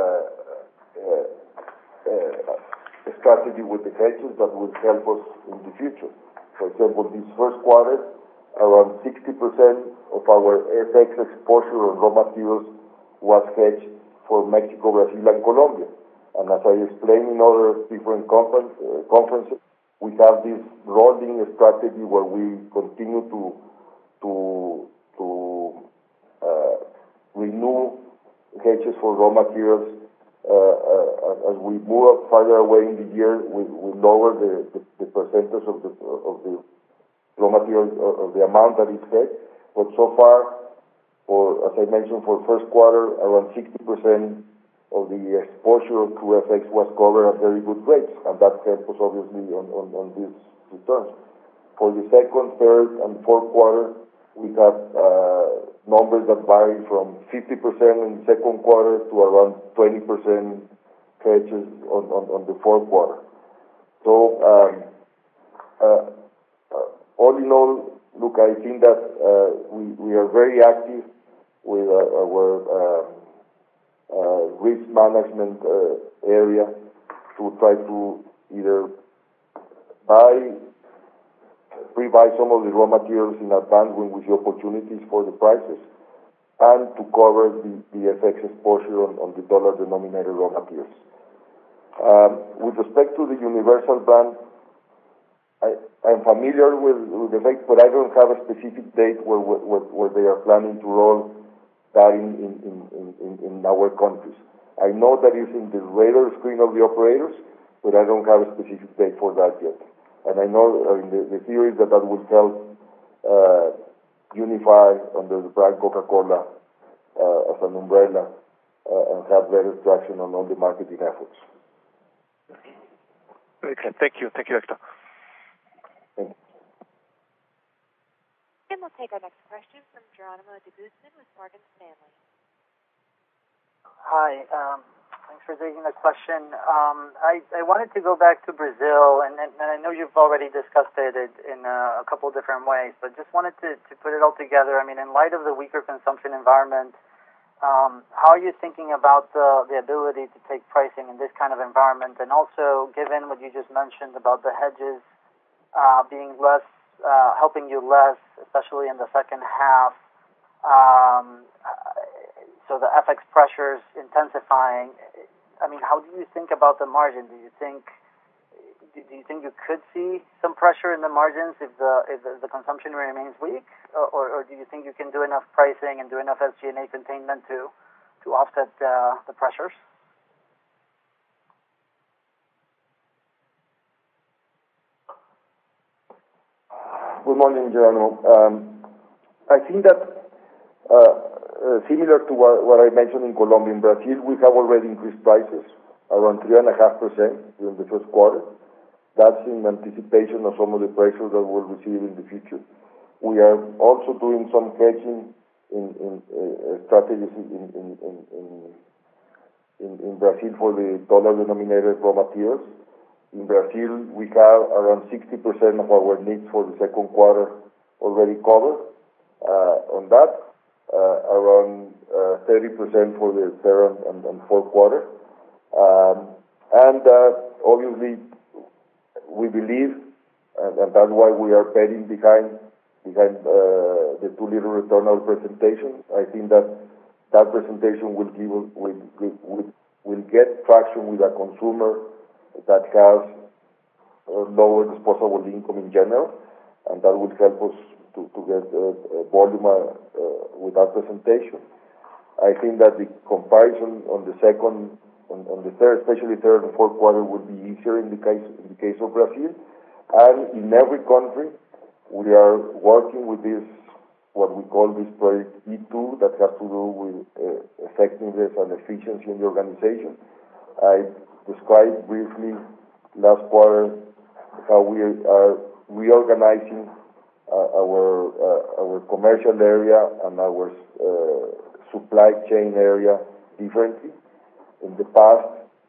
strategy with the hedges that will help us in the future. For example, this first quarter, around 60% of our FX exposure on raw materials was hedged for Mexico, Brazil, and Colombia. And as I explained in other different conferences, we have this rolling strategy where we continue to renew hedges for raw materials. As we move farther away in the year, we lower the percentage of the raw materials of the amount that is hedged. But so far, as I mentioned, for first quarter, around 60% of the exposure to FX was covered at very good rates, and that helps us obviously on these returns. For the second, third, and fourth quarter, we have numbers that vary from 50% in the second quarter to around 20% hedges on the fourth quarter. So, all in all, look, I think that we are very active with our risk management area to try to either pre-buy some of the raw materials in advance when we see opportunities for the prices, and to cover the FX exposure on the dollar-denominated raw materials. With respect to the Universal brand, I'm familiar with the fact, but I don't have a specific date where they are planning to roll that in our countries. I know that it's in the radar screen of the operators, but I don't have a specific date for that yet. And I know the theory is that will help unify under the brand Coca-Cola as an umbrella and have better traction on all the marketing efforts. Okay, thank you, Hector. Thank you. And we'll take our next question from Geronimo de Guzman with Morgan Stanley. Hi, thanks for taking the question. I wanted to go back to Brazil, and I know you've already discussed it in a couple of different ways, but just wanted to put it all together. I mean, in light of the weaker consumption environment, how are you thinking about the ability to take pricing in this kind of environment? And also, given what you just mentioned about the hedges being less, helping you less, especially in the second half, so the FX pressures intensifying. I mean, how do you think about the margin? Do you think you could see some pressure in the margins if the consumption remains weak, or do you think you can do enough pricing and do enough SG&A containment to offset the pressures? Good morning, Geronimo. I think that similar to what I mentioned in Colombia, in Brazil, we have already increased prices around 3.5% during the first quarter. That's in anticipation of some of the pressures that we'll receive in the future. We are also doing some hedging in strategies in Brazil for the dollar-denominated raw materials. In Brazil, we have around 60% of our needs for the second quarter already covered. On that, around 30% for the third and fourth quarter. Obviously, we believe, and that's why we are betting behind the 2-liter returnable presentation. I think that presentation will get traction with a consumer that has lower disposable income in general, and that will help us to get volume with that presentation. I think that the comparison on the third, especially third and fourth quarter, will be easier in the case of Brazil. And in every country, we are working with this, what we call this project E2, that has to do with effectiveness and efficiency in the organization. I described briefly last quarter how we are reorganizing our commercial area and our supply chain area differently. In the past,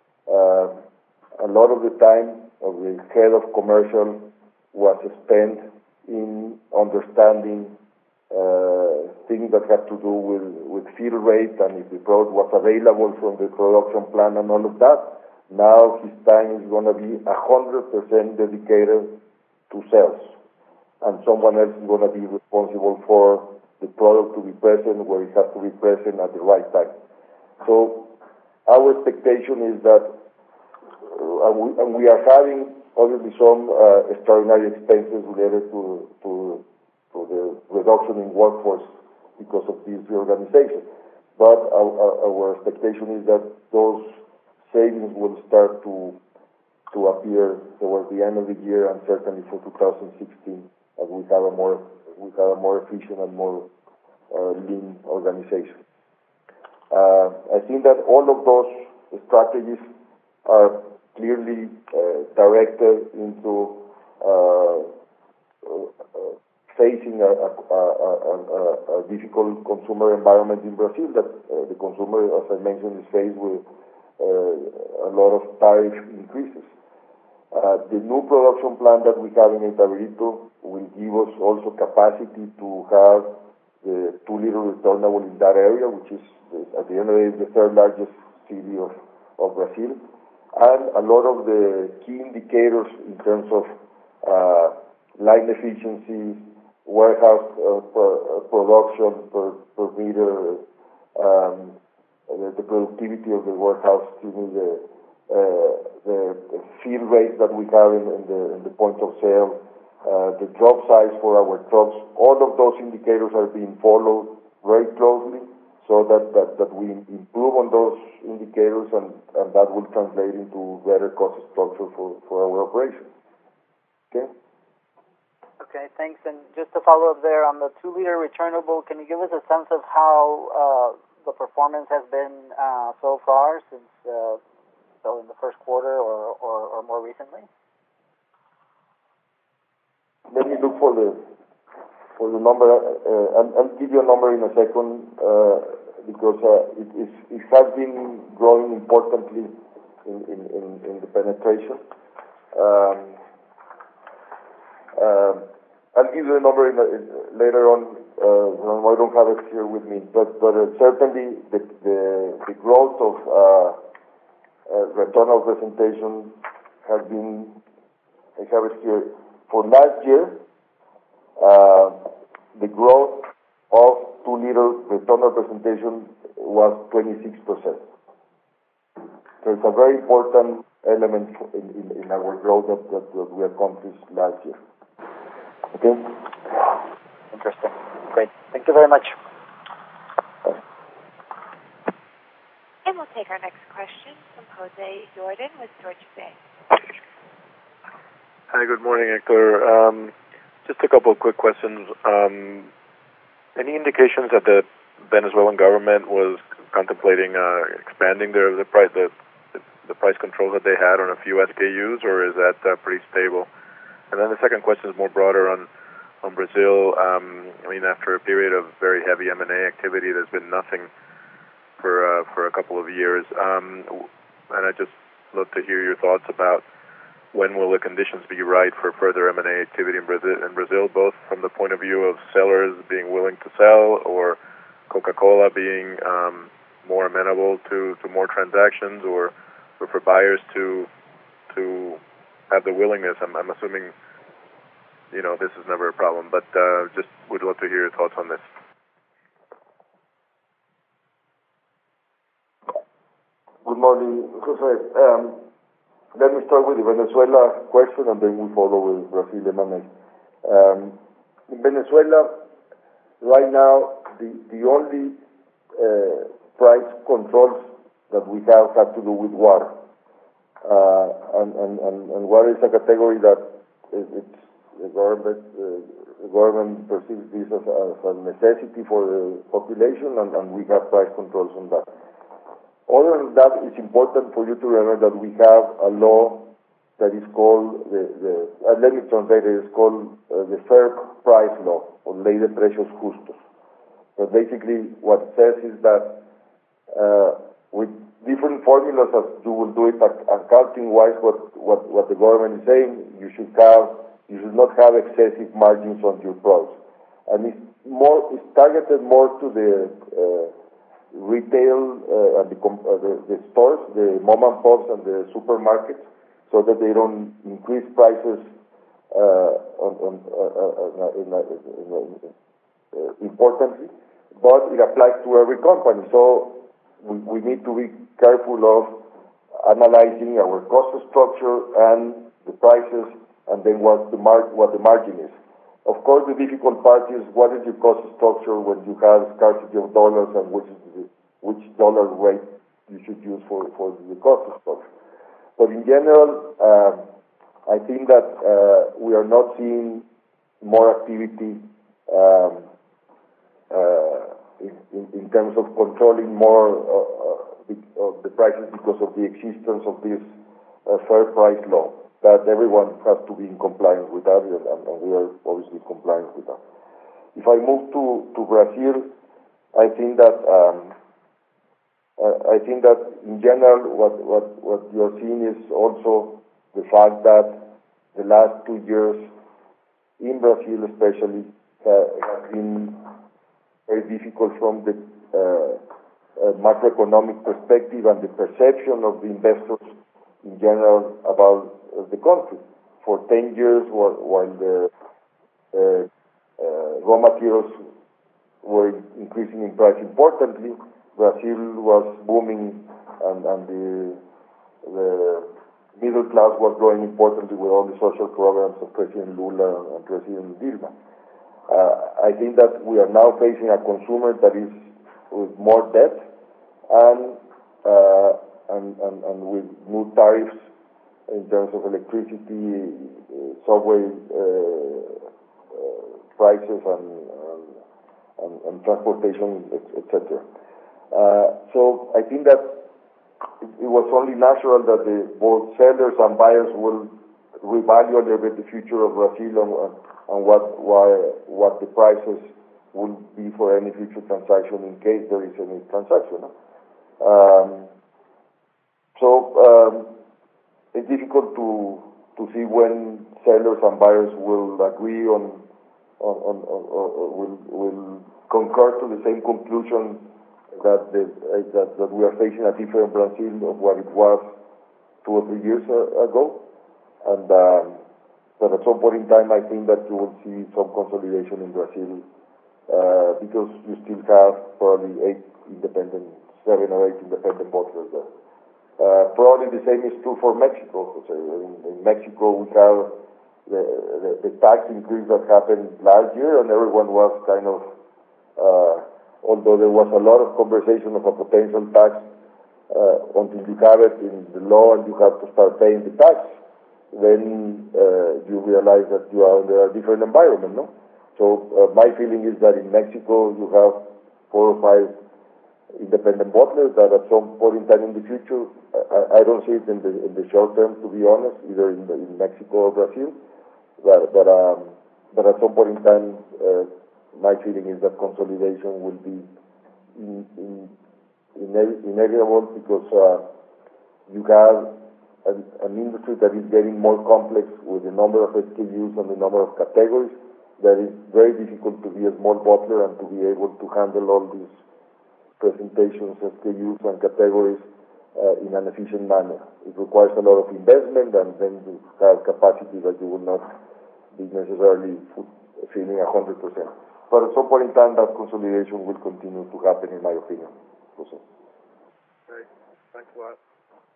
a lot of the time of the head of commercial was spent in understanding things that have to do with fill rate and if the product was available from the production plan and all of that. Now his time is going to be 100% dedicated to sales, and someone else is going to be responsible for the product to be present where it has to be present at the right time. So our expectation is that, and we are having obviously some extraordinary expenses related to the reduction in workforce because of this reorganization. But our expectation is that those savings will start to appear towards the end of the year and certainly for 2016, as we have a more efficient and more lean organization. I think that all of those strategies are clearly directed into facing a difficult consumer environment in Brazil, that the consumer, as I mentioned, is faced with a lot of tariff increases. The new production plant that we have in El Tabrito will give us also capacity to have the 2-liter returnable in that area, which is, at the end of the day, the third largest city of Brazil. And a lot of the key indicators in terms of line efficiency, warehouse production per meter, the productivity of the warehouse, the fill rate that we have in the point of sale, the drop size for our trucks, all of those indicators are being followed very closely so that we improve on those indicators and that will translate into better cost structure for our operation. Okay? Okay, thanks. And just to follow up there on the 2-liter returnable, can you give us a sense of how the performance has been so far since so in the first quarter or more recently? Let me look for the number. I'll give you a number in a second because it has been growing importantly in the penetration. I'll give you the number later on. I don't have it here with me, but certainly the growth of return of presentation has been. I have it here. For last year, the growth of 2-liter return of presentation was 26%. So it's a very important element in our growth that we accomplished last year. Okay? Interesting. Great. Thank you very much. And we'll take our next question from Jose Jordan with Deutsche Bank. Hi, good morning, Hector. Just a couple of quick questions. Any indications that the Venezuelan government was contemplating expanding the price controls that they had on a few SKUs, or is that pretty stable? And then the second question is more broader on Brazil. I mean, after a period of very heavy M&A activity, there's been nothing for a couple of years. And I'd just love to hear your thoughts about when will the conditions be right for further M&A activity in Brazil, both from the point of view of sellers being willing to sell or Coca-Cola being more amenable to more transactions, or for buyers to have the willingness. I'm assuming, this is never a problem, but just would love to hear your thoughts on this. Good morning, Jose. Let me start with the Venezuela question, and then we follow with Brazil M&A. In Venezuela, right now, the only price controls that we have to do with water. And water is a category that the government perceives this as a necessity for the population, and we have price controls on that. Other than that, it's important for you to remember that we have a law that is called let me translate it. It's called the Fair Price Law, or Ley de Precios Justos. So basically, what it says is that with different formulas, as you will do it accounting-wise, what the government is saying, you should not have excessive margins on your products, and it's targeted more to the retail and the stores, the mom and pops and the supermarkets, so that they don't increase prices importantly. But it applies to every company, so we need to be careful of analyzing our cost structure and the prices, and then what the margin is. Of course, the difficult part is what is your cost structure when you have scarcity of dollars, and which dollar rate you should use for the cost structure. But in general, I think that we are not seeing more activity in terms of controlling more of the prices because of the existence of this fair price law, that everyone has to be in compliance with that, and we are obviously compliant with that. If I move to Brazil, I think that in general, what you are seeing is also the fact that the last 2 years in Brazil, especially, have been very difficult from the macroeconomic perspective and the perception of the investors in general about the country. For 10 years, while the raw materials were increasing in price importantly, Brazil was booming, and the middle class was growing importantly with all the social programs of President Lula and President Dilma. I think that we are now facing a consumer that is with more debt and with new tariffs in terms of electricity, subway prices, and transportation, etc. So I think that it was only natural that both sellers and buyers will revalue a little bit the future of Brazil and what the prices will be for any future transaction in case there is any transaction. It's difficult to see when sellers and buyers will agree on will concur to the same conclusion that we are facing a different Brazil of what it was 2 or 3 years ago, and but at some point in time, I think that you will see some consolidation in Brazil because you still have probably 7 or 8 independent bottlers there. Probably the same is true for Mexico. In Mexico, we have the tax increase that happened last year, and everyone was kind of, although there was a lot of conversation of a potential tax, until you have it in the law and you have to start paying the tax, then you realize that you are under a different environment, no? So my feeling is that in Mexico you have 4 or 5 independent bottlers that at some point in time in the future, I don't see it in the short term, to be honest, either in Mexico or Brazil, but at some point in time, my feeling is that consolidation will be inevitable because you have an industry that is getting more complex with the number of SKUs and the number of categories. That is very difficult to be a small bottler and to be able to handle all these presentations, SKUs, and categories in an efficient manner. It requires a lot of investment, and then you have capacity that you will not be necessarily feeling 100%. But at some point in time, that consolidation will continue to happen, in my opinion. Also. Great. Thanks a lot.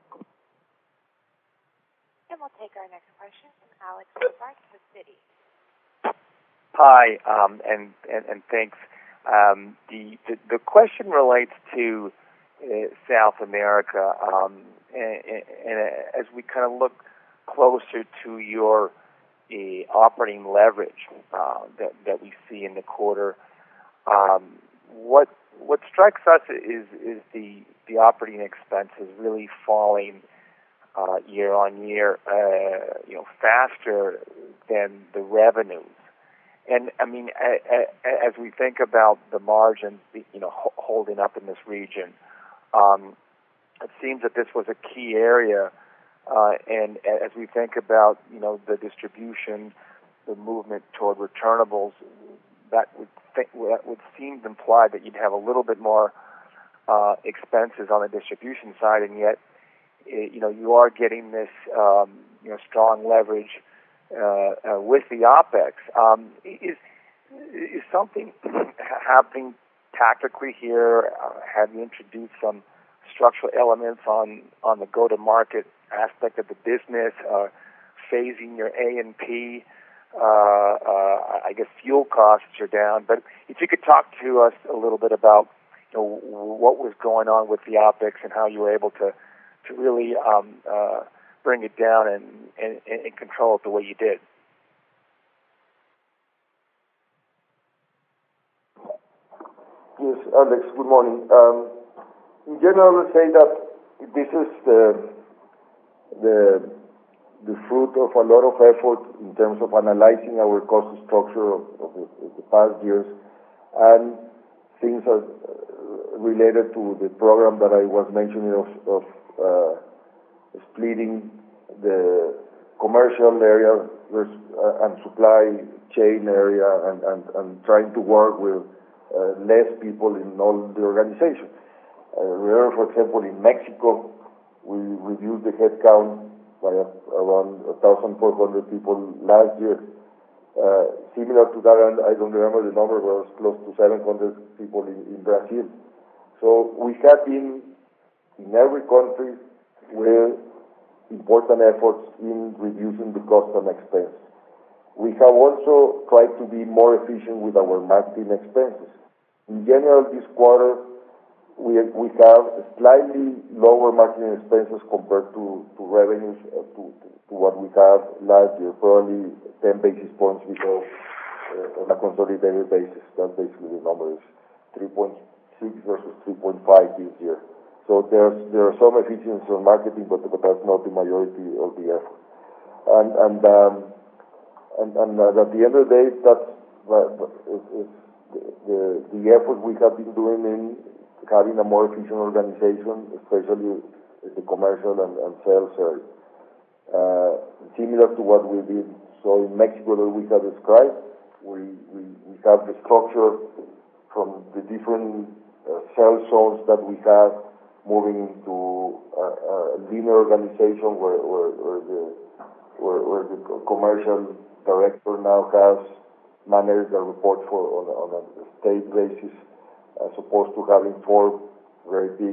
And we'll take our next question from Alex Robarts with Citi. Hi, and thanks. The question relates to South America, and as we kind of look closer to your operating leverage that we see in the quarter, what strikes us is the operating expenses really falling year on year, faster than the revenues. And I mean, as we think about the margins, holding up in this region, it seems that this was a key area. And as we think about, the distribution, the movement toward returnables, that would seem to imply that you'd have a little bit more expenses on the distribution side, and yet, you are getting this, strong leverage with the OPEX. Is something happening tactically here? Have you introduced some structural elements on the go-to-market aspect of the business, phasing your A&P? I guess fuel costs are down, but if you could talk to us a little bit about what was going on with the OPEX and how you were able to really bring it down and control it the way you did. Yes, Alex, good morning. In general, I would say that this is the fruit of a lot of effort in terms of analyzing our cost structure of the past years, and things are related to the program that I was mentioning of splitting the commercial area and supply chain area and trying to work with less people in all the organization. Remember, for example, in Mexico, we reduced the headcount by around 1,400 people last year. Similar to that, and I don't remember the number, but it was close to 700 people in Brazil. So we have been in every country with important efforts in reducing the cost and expense. We have also tried to be more efficient with our marketing expenses. In general, this quarter, we have slightly lower marketing expenses compared to revenues to what we have last year, probably 10 basis points below on a consolidated basis. That's basically the number is 3.6 versus 3.5 this year. So there are some efficiencies on marketing, but that's not the majority of the effort. And at the end of the day, that's the effort we have been doing in having a more efficient organization, especially the commercial and sales area. Similar to what we did so in Mexico that we have described, we have the structure from the different sales zones that we have moving into a leaner organization where the commercial director now has managers that report on a state basis, as opposed to having four very big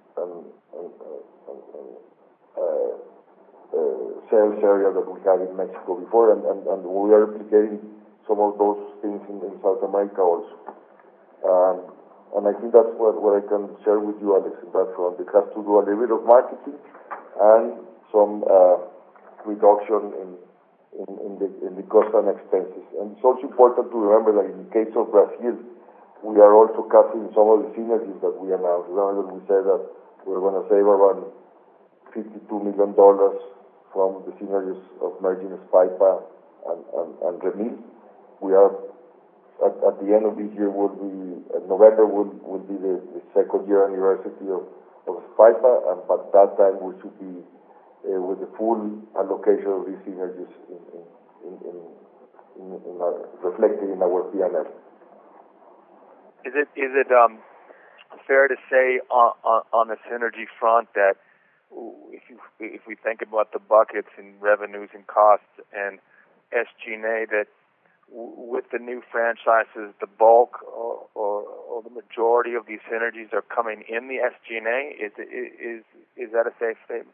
sales area that we had in Mexico before, and we are replicating some of those things in South America also. And I think that's what I can share with you, Alex, in that front. It has to do a little bit of marketing and some reduction in the cost and expenses. And it's also important to remember that in the case of Brazil, we are also cutting some of the synergies that we announced. Remember that we said that we're going to save around $52 million from the synergies of merging Spaipa and Remil. We are at the end of this year November will be the second year anniversary of Spaipa, but that time we should be with the full allocation of these synergies reflected in our P&L. Is it fair to say on the synergy front that if we think about the buckets in revenues and costs and SG&A, that with the new franchises, the bulk or the majority of these synergies are coming in the SG&A? Is that a safe statement?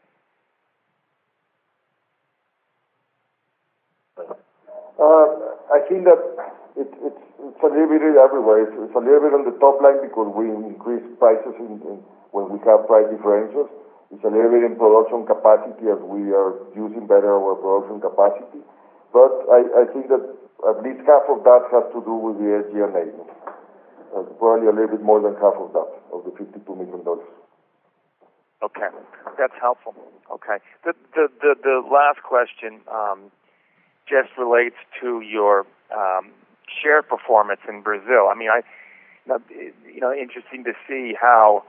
I think that it's a little bit everywhere. It's a little bit on the top line because we increase prices when we have price differentials. It's a little bit in production capacity as we are using better our production capacity. But I think that at least half of that has to do with the SG&A. Probably a little bit more than half of that, of the $52 million. Okay, that's helpful. Okay, the last question just relates to your share performance in Brazil. I mean, interesting to see how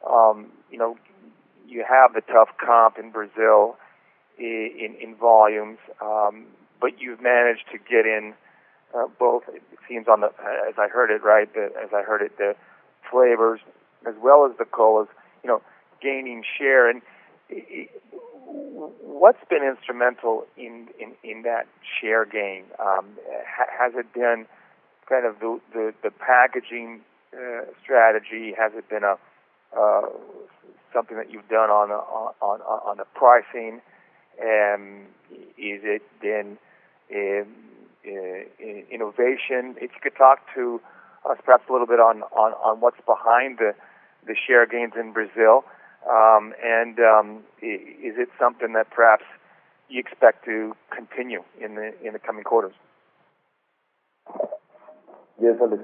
you have the tough comp in Brazil in volumes, but you've managed to get in both. It seems as I heard it, the flavors as well as the colas, gaining share. And what's been instrumental in that share gain? Has it been kind of the packaging strategy? Has it been something that you've done on the pricing? Is it been innovation? If you could talk to us perhaps a little bit on what's behind the share gains in Brazil, and is it something that perhaps you expect to continue in the coming quarters? Yes, Alex.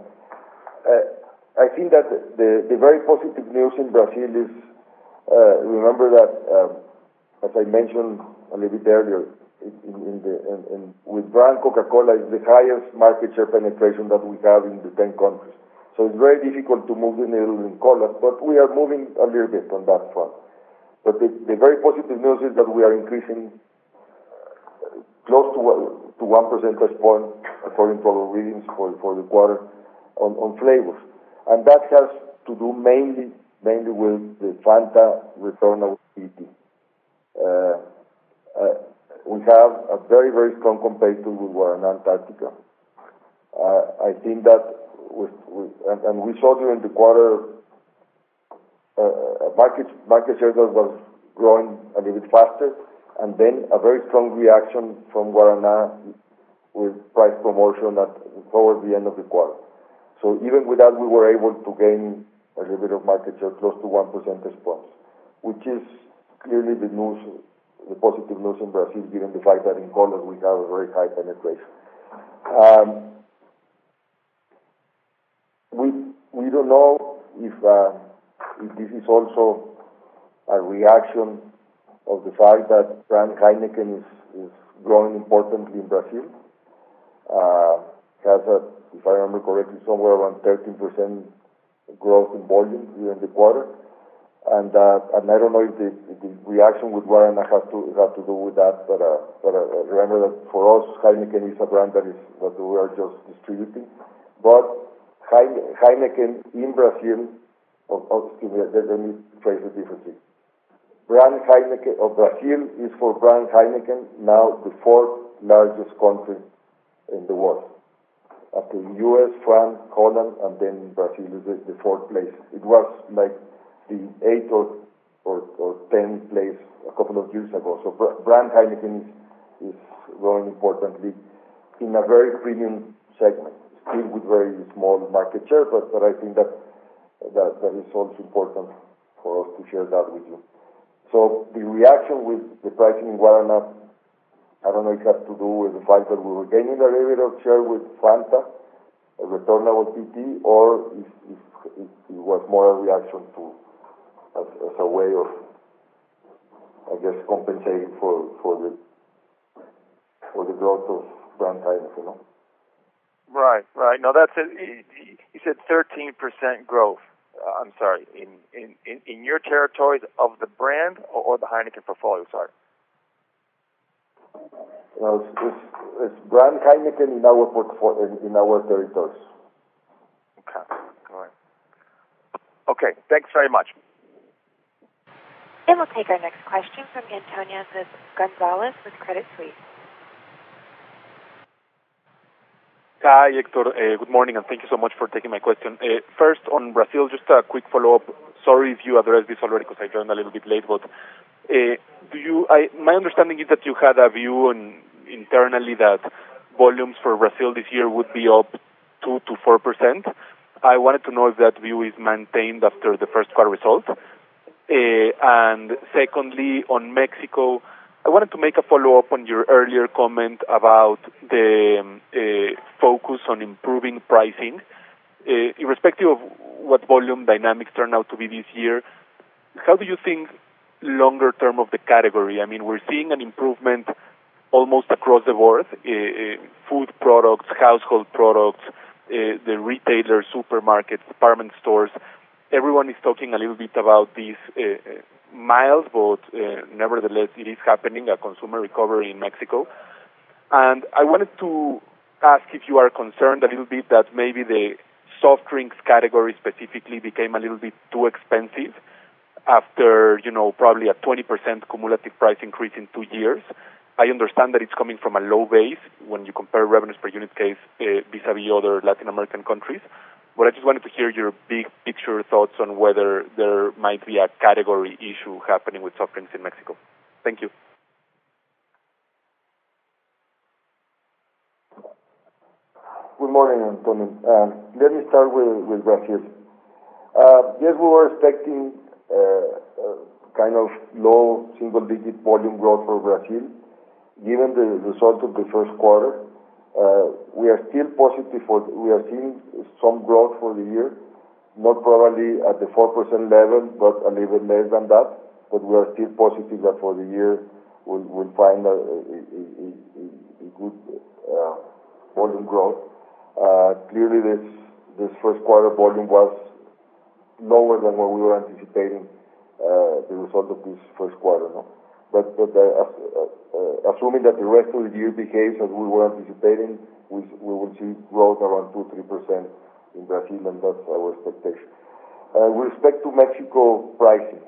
I think that the very positive news in Brazil is, remember that, as I mentioned a little bit earlier, with brand Coca-Cola is the highest market share penetration that we have in the 10 countries. So it's very difficult to move the needle in colas, but we are moving a little bit on that front. But the very positive news is that we are increasing close to 1 percentage point, according to our readings for the quarter, on flavors. And that has to do mainly mainly with the Fanta returnable PET. We have a very, very strong competitor with Guaraná Antarctica. I think that we saw during the quarter market share that was growing a little bit faster, and then a very strong reaction from Guaraná with price promotion towards the end of the quarter. So even with that, we were able to gain a little bit of market share, close to 1 percentage points, which is clearly the positive news in Brazil, given the fact that in colas we have a very high penetration. We don't know if this is also a reaction of the fact that brand Heineken is growing importantly in Brazil. Has if I remember correctly, somewhere around 13% growth in volume during the quarter. And I don't know if the reaction with Guaraná has to do with that, but remember that for us, Heineken is a brand that we are just distributing. But Heineken in Brazil, excuse me, let me phrase it differently. Brand Heineken of Brazil is for brand Heineken now the fourth largest country in the world. After the U.S., France, Holland, and then Brazil is the fourth place. It was like the 8th or 10th place a couple of years ago. So brand Heineken is growing importantly in a very premium segment, still with very small market share, but I think that is also important for us to share that with you. So the reaction with the pricing in Guaraná, I don't know if it has to do with the fact that we were gaining a little bit of share with Fanta, a returnable PET, or if it was more a reaction to as a way of, I guess, compensating for the growth of brand Heineken, no? Right. No, that's it. You said 13% growth. I'm sorry, in your territories of the brand or the Heineken portfolio? Sorry. No, it's brand Heineken in our portfolio, in our territories. Okay. All right. Okay. Thanks very much. And we'll take our next question from Antonio Gonzalez with Credit Suisse. Hi, Hector. Good morning, and thank you so much for taking my question. First, on Brazil, just a quick follow-up. Sorry if you addressed this already because I joined a little bit late, but my understanding is that you had a view internally that volumes for Brazil this year would be up 2 to 4%. I wanted to know if that view is maintained after the first quarter result. And secondly, on Mexico, I wanted to make a follow-up on your earlier comment about the focus on improving pricing. Irrespective of what volume dynamics turn out to be this year, how do you think longer term of the category? I mean, we're seeing an improvement almost across the board, food products, household products, the retailers, supermarkets, department stores. Everyone is talking a little bit about these mild, but nevertheless it is happening, a consumer recovery in Mexico. And I wanted to ask if you are concerned a little bit that maybe the soft drinks category specifically became a little bit too expensive after, probably a 20% cumulative price increase in 2 years. I understand that it's coming from a low base when you compare revenues per unit case vis-a-vis other Latin American countries. But I just wanted to hear your big picture thoughts on whether there might be a category issue happening with soft drinks in Mexico. Thank you. Good morning, Antonio. Let me start with Brazil. Yes, we were expecting kind of low single-digit volume growth for Brazil. Given the result of the first quarter, we are still positive. We are seeing some growth for the year, not probably at the 4% level, but a little less than that. But we are still positive that for the year we'll find a good volume growth. Clearly, this first quarter volume was lower than what we were anticipating. The result of this first quarter, no. But assuming that the rest of the year behaves as we were anticipating, we will see growth around 2-3% in Brazil, and that's our expectation. With respect to Mexico pricing,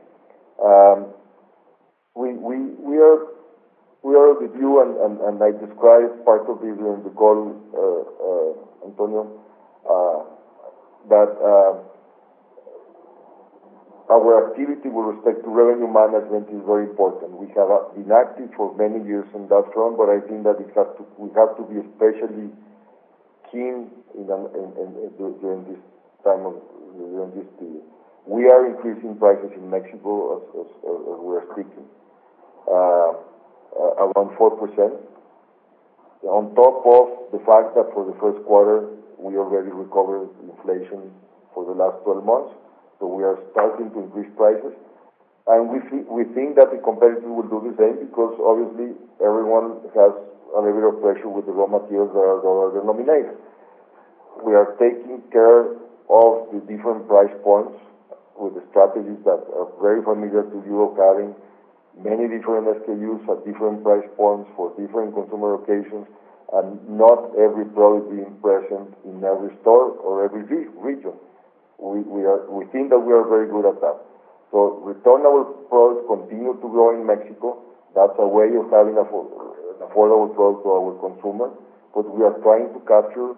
we are with you, and I described part of it during the call, Antonio, that our activity with respect to revenue management is very important. We have been active for many years on that front, but I think that we have to be especially keen during this period. We are increasing prices in Mexico as we are speaking, around 4%. On top of the fact that for the first quarter we already recovered inflation for the last 12 months. So we are starting to increase prices, and we think that the competitors will do the same, because obviously everyone has a little bit of pressure with the raw materials that are dollar denominated. We are taking care of the different price points with the strategies that are very familiar to you, of having many different SKUs at different price points for different consumer occasions, and not every product being present in every store or every region. We think that we are very good at that. So returnable products continue to grow in Mexico. That's a way of having an affordable product to our consumer. But we are trying to capture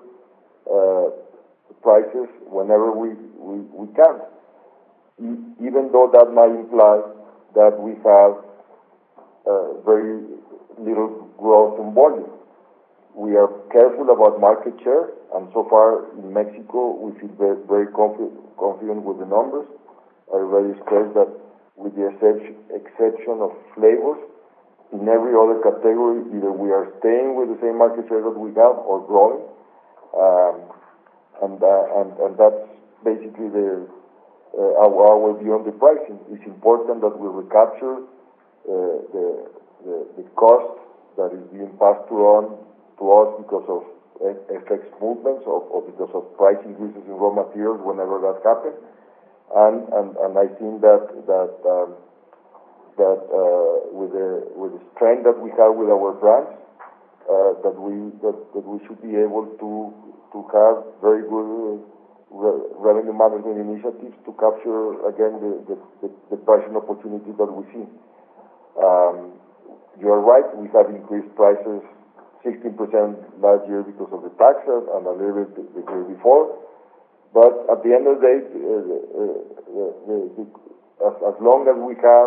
prices whenever we can, even though that might imply that we have very little growth in volume. We are careful about market share, and so far in Mexico we feel very confident with the numbers. I already stressed that with the exception of flavors, in every other category, either we are staying with the same market share that we have or growing, and that's basically our view on the pricing. It's important that we recapture the cost that is being passed on to us because of FX movements or because of price increases in raw materials whenever that happens, and I think that with the strength that we have with our brands, that we should be able to have very good revenue management initiatives to capture again the pricing opportunity that we see. You are right, we have increased prices 16% last year because of the taxes, and a little bit the year before. But at the end of the day, as long as we have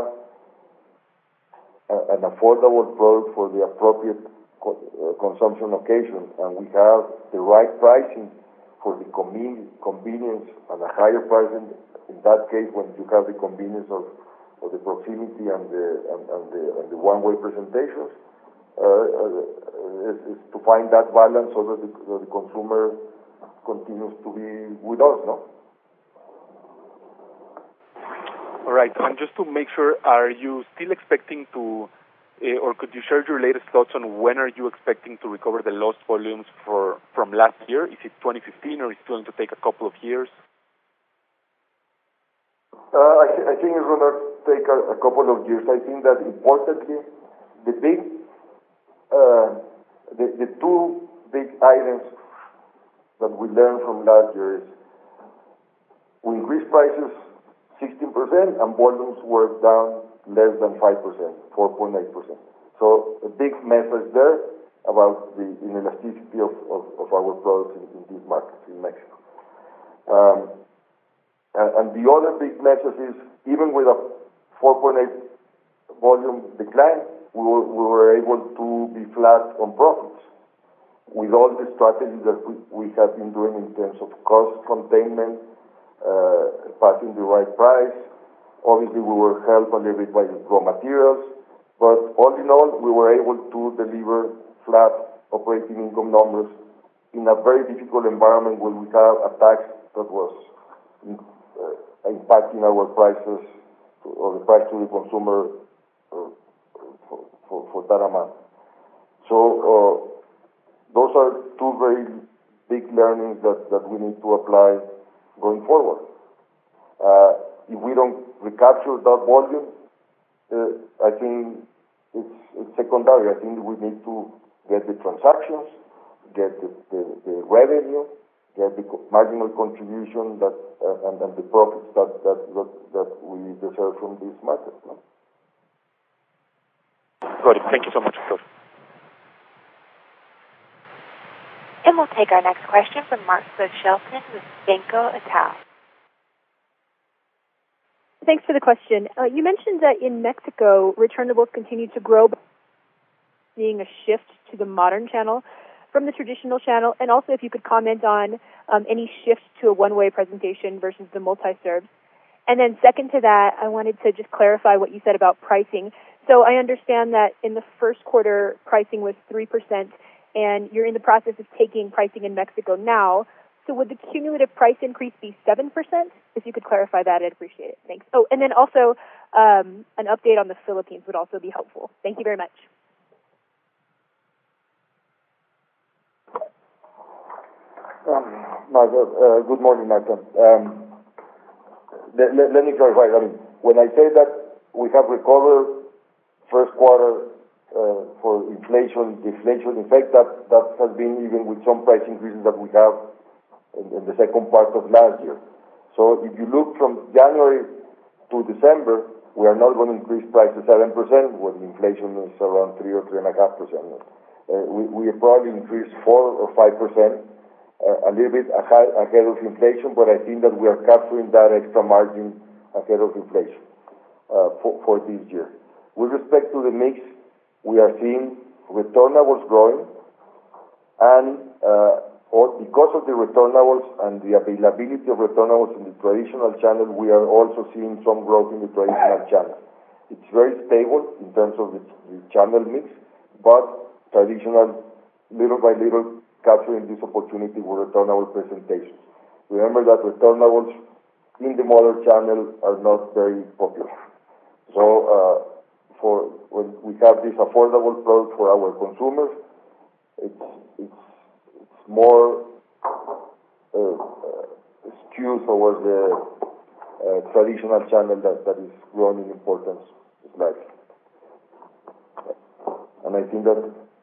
an affordable product for the appropriate consumption occasion, and we have the right pricing for the convenience and a higher pricing, in that case, when you have the convenience of the proximity and the one-way presentations, is to find that balance so that the consumer continues to be with us, no? All right, and just to make sure, are you still expecting to, or could you share your latest thoughts on when are you expecting to recover the lost volumes from last year? Is it 2015, or is it going to take a couple of years? I think it's going to take a couple of years. I think that importantly, the two big items that we learned from last year is we increased prices 16% and volumes were down less than 5%, 4.8%. So a big message there about the inelasticity of our products in these markets in Mexico. And the other big message is, even with a 4.8 volume decline, we were able to be flat on profits with all the strategies that we have been doing in terms of cost containment, passing the right price. Obviously, we were helped a little bit by raw materials, but all in all, we were able to deliver flat operating income numbers in a very difficult environment where we have a tax that was impacting our prices, or the price to the consumer for that amount. So those are two very big learnings that we need to apply going forward. If we don't recapture that volume, I think it's secondary. I think we need to get the transactions, get the revenue, get the marginal contribution that and the profits that we deserve from this market. No? Got it. Thank you so much, Hector. And we'll take our next question from Martha Shelton with Banco Itaú. Thanks for the question. You mentioned that in Mexico, returnables continue to grow, seeing a shift to the modern channel from the traditional channel, and also if you could comment on any shift to a one-way presentation versus the multi-serves. And then second to that, I wanted to just clarify what you said about pricing. So I understand that in the first quarter, pricing was 3%, and you're in the process of taking pricing in Mexico now. So would the cumulative price increase be 7%? If you could clarify that, I'd appreciate it. Thanks. Oh, and then also an update on the Philippines would also be helpful. Thank you very much. Good morning, Martha. Let me clarify. I mean, when I say that we have recovered first quarter for inflation, deflation effect, that has been even with some price increases that we have in the second part of last year. So if you look from January to December, we are not going to increase prices 7%, when inflation is around 3 or 3.5%. We probably increased 4 or 5%, a little bit ahead of inflation, but I think that we are capturing that extra margin ahead of inflation for this year. With respect to the mix, we are seeing returnables growing, and because of the returnables and the availability of returnables in the traditional channel, we are also seeing some growth in the traditional channel. It's very stable in terms of the channel mix, but traditional, little by little, capturing this opportunity with returnable presentations. Remember that returnables in the modern channel are not very popular. So for when we have this affordable product for our consumers, it's more skewed towards the traditional channel that is growing in importance slightly. And I think that,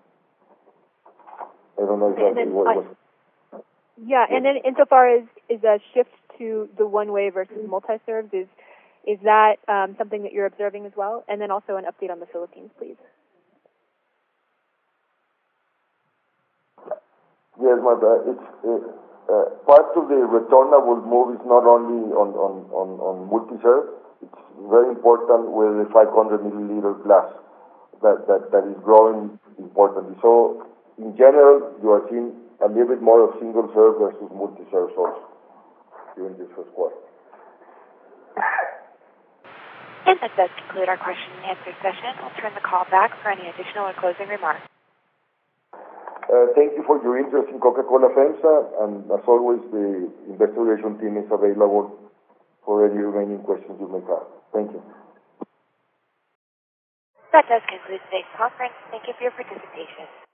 I don't know if that was... Yeah, and then insofar as a shift to the one-way versus multi-serves, is that something that you're observing as well? And then also an update on the Philippines, please. Yes, Martha. It's part of the returnable move is not only on multi-serve. It's very important with the 500 milliliter glass that is growing importantly. So in general, you are seeing a little bit more of single serve versus multi-serve also during this first quarter. And that does conclude our question and answer session. I'll turn the call back for any additional or closing remarks. Thank you for your interest in Coca-Cola FEMSA, and as always, the Investor Relations team is available for any remaining questions you may have. Thank you. That does conclude today's conference. Thank you for your participation.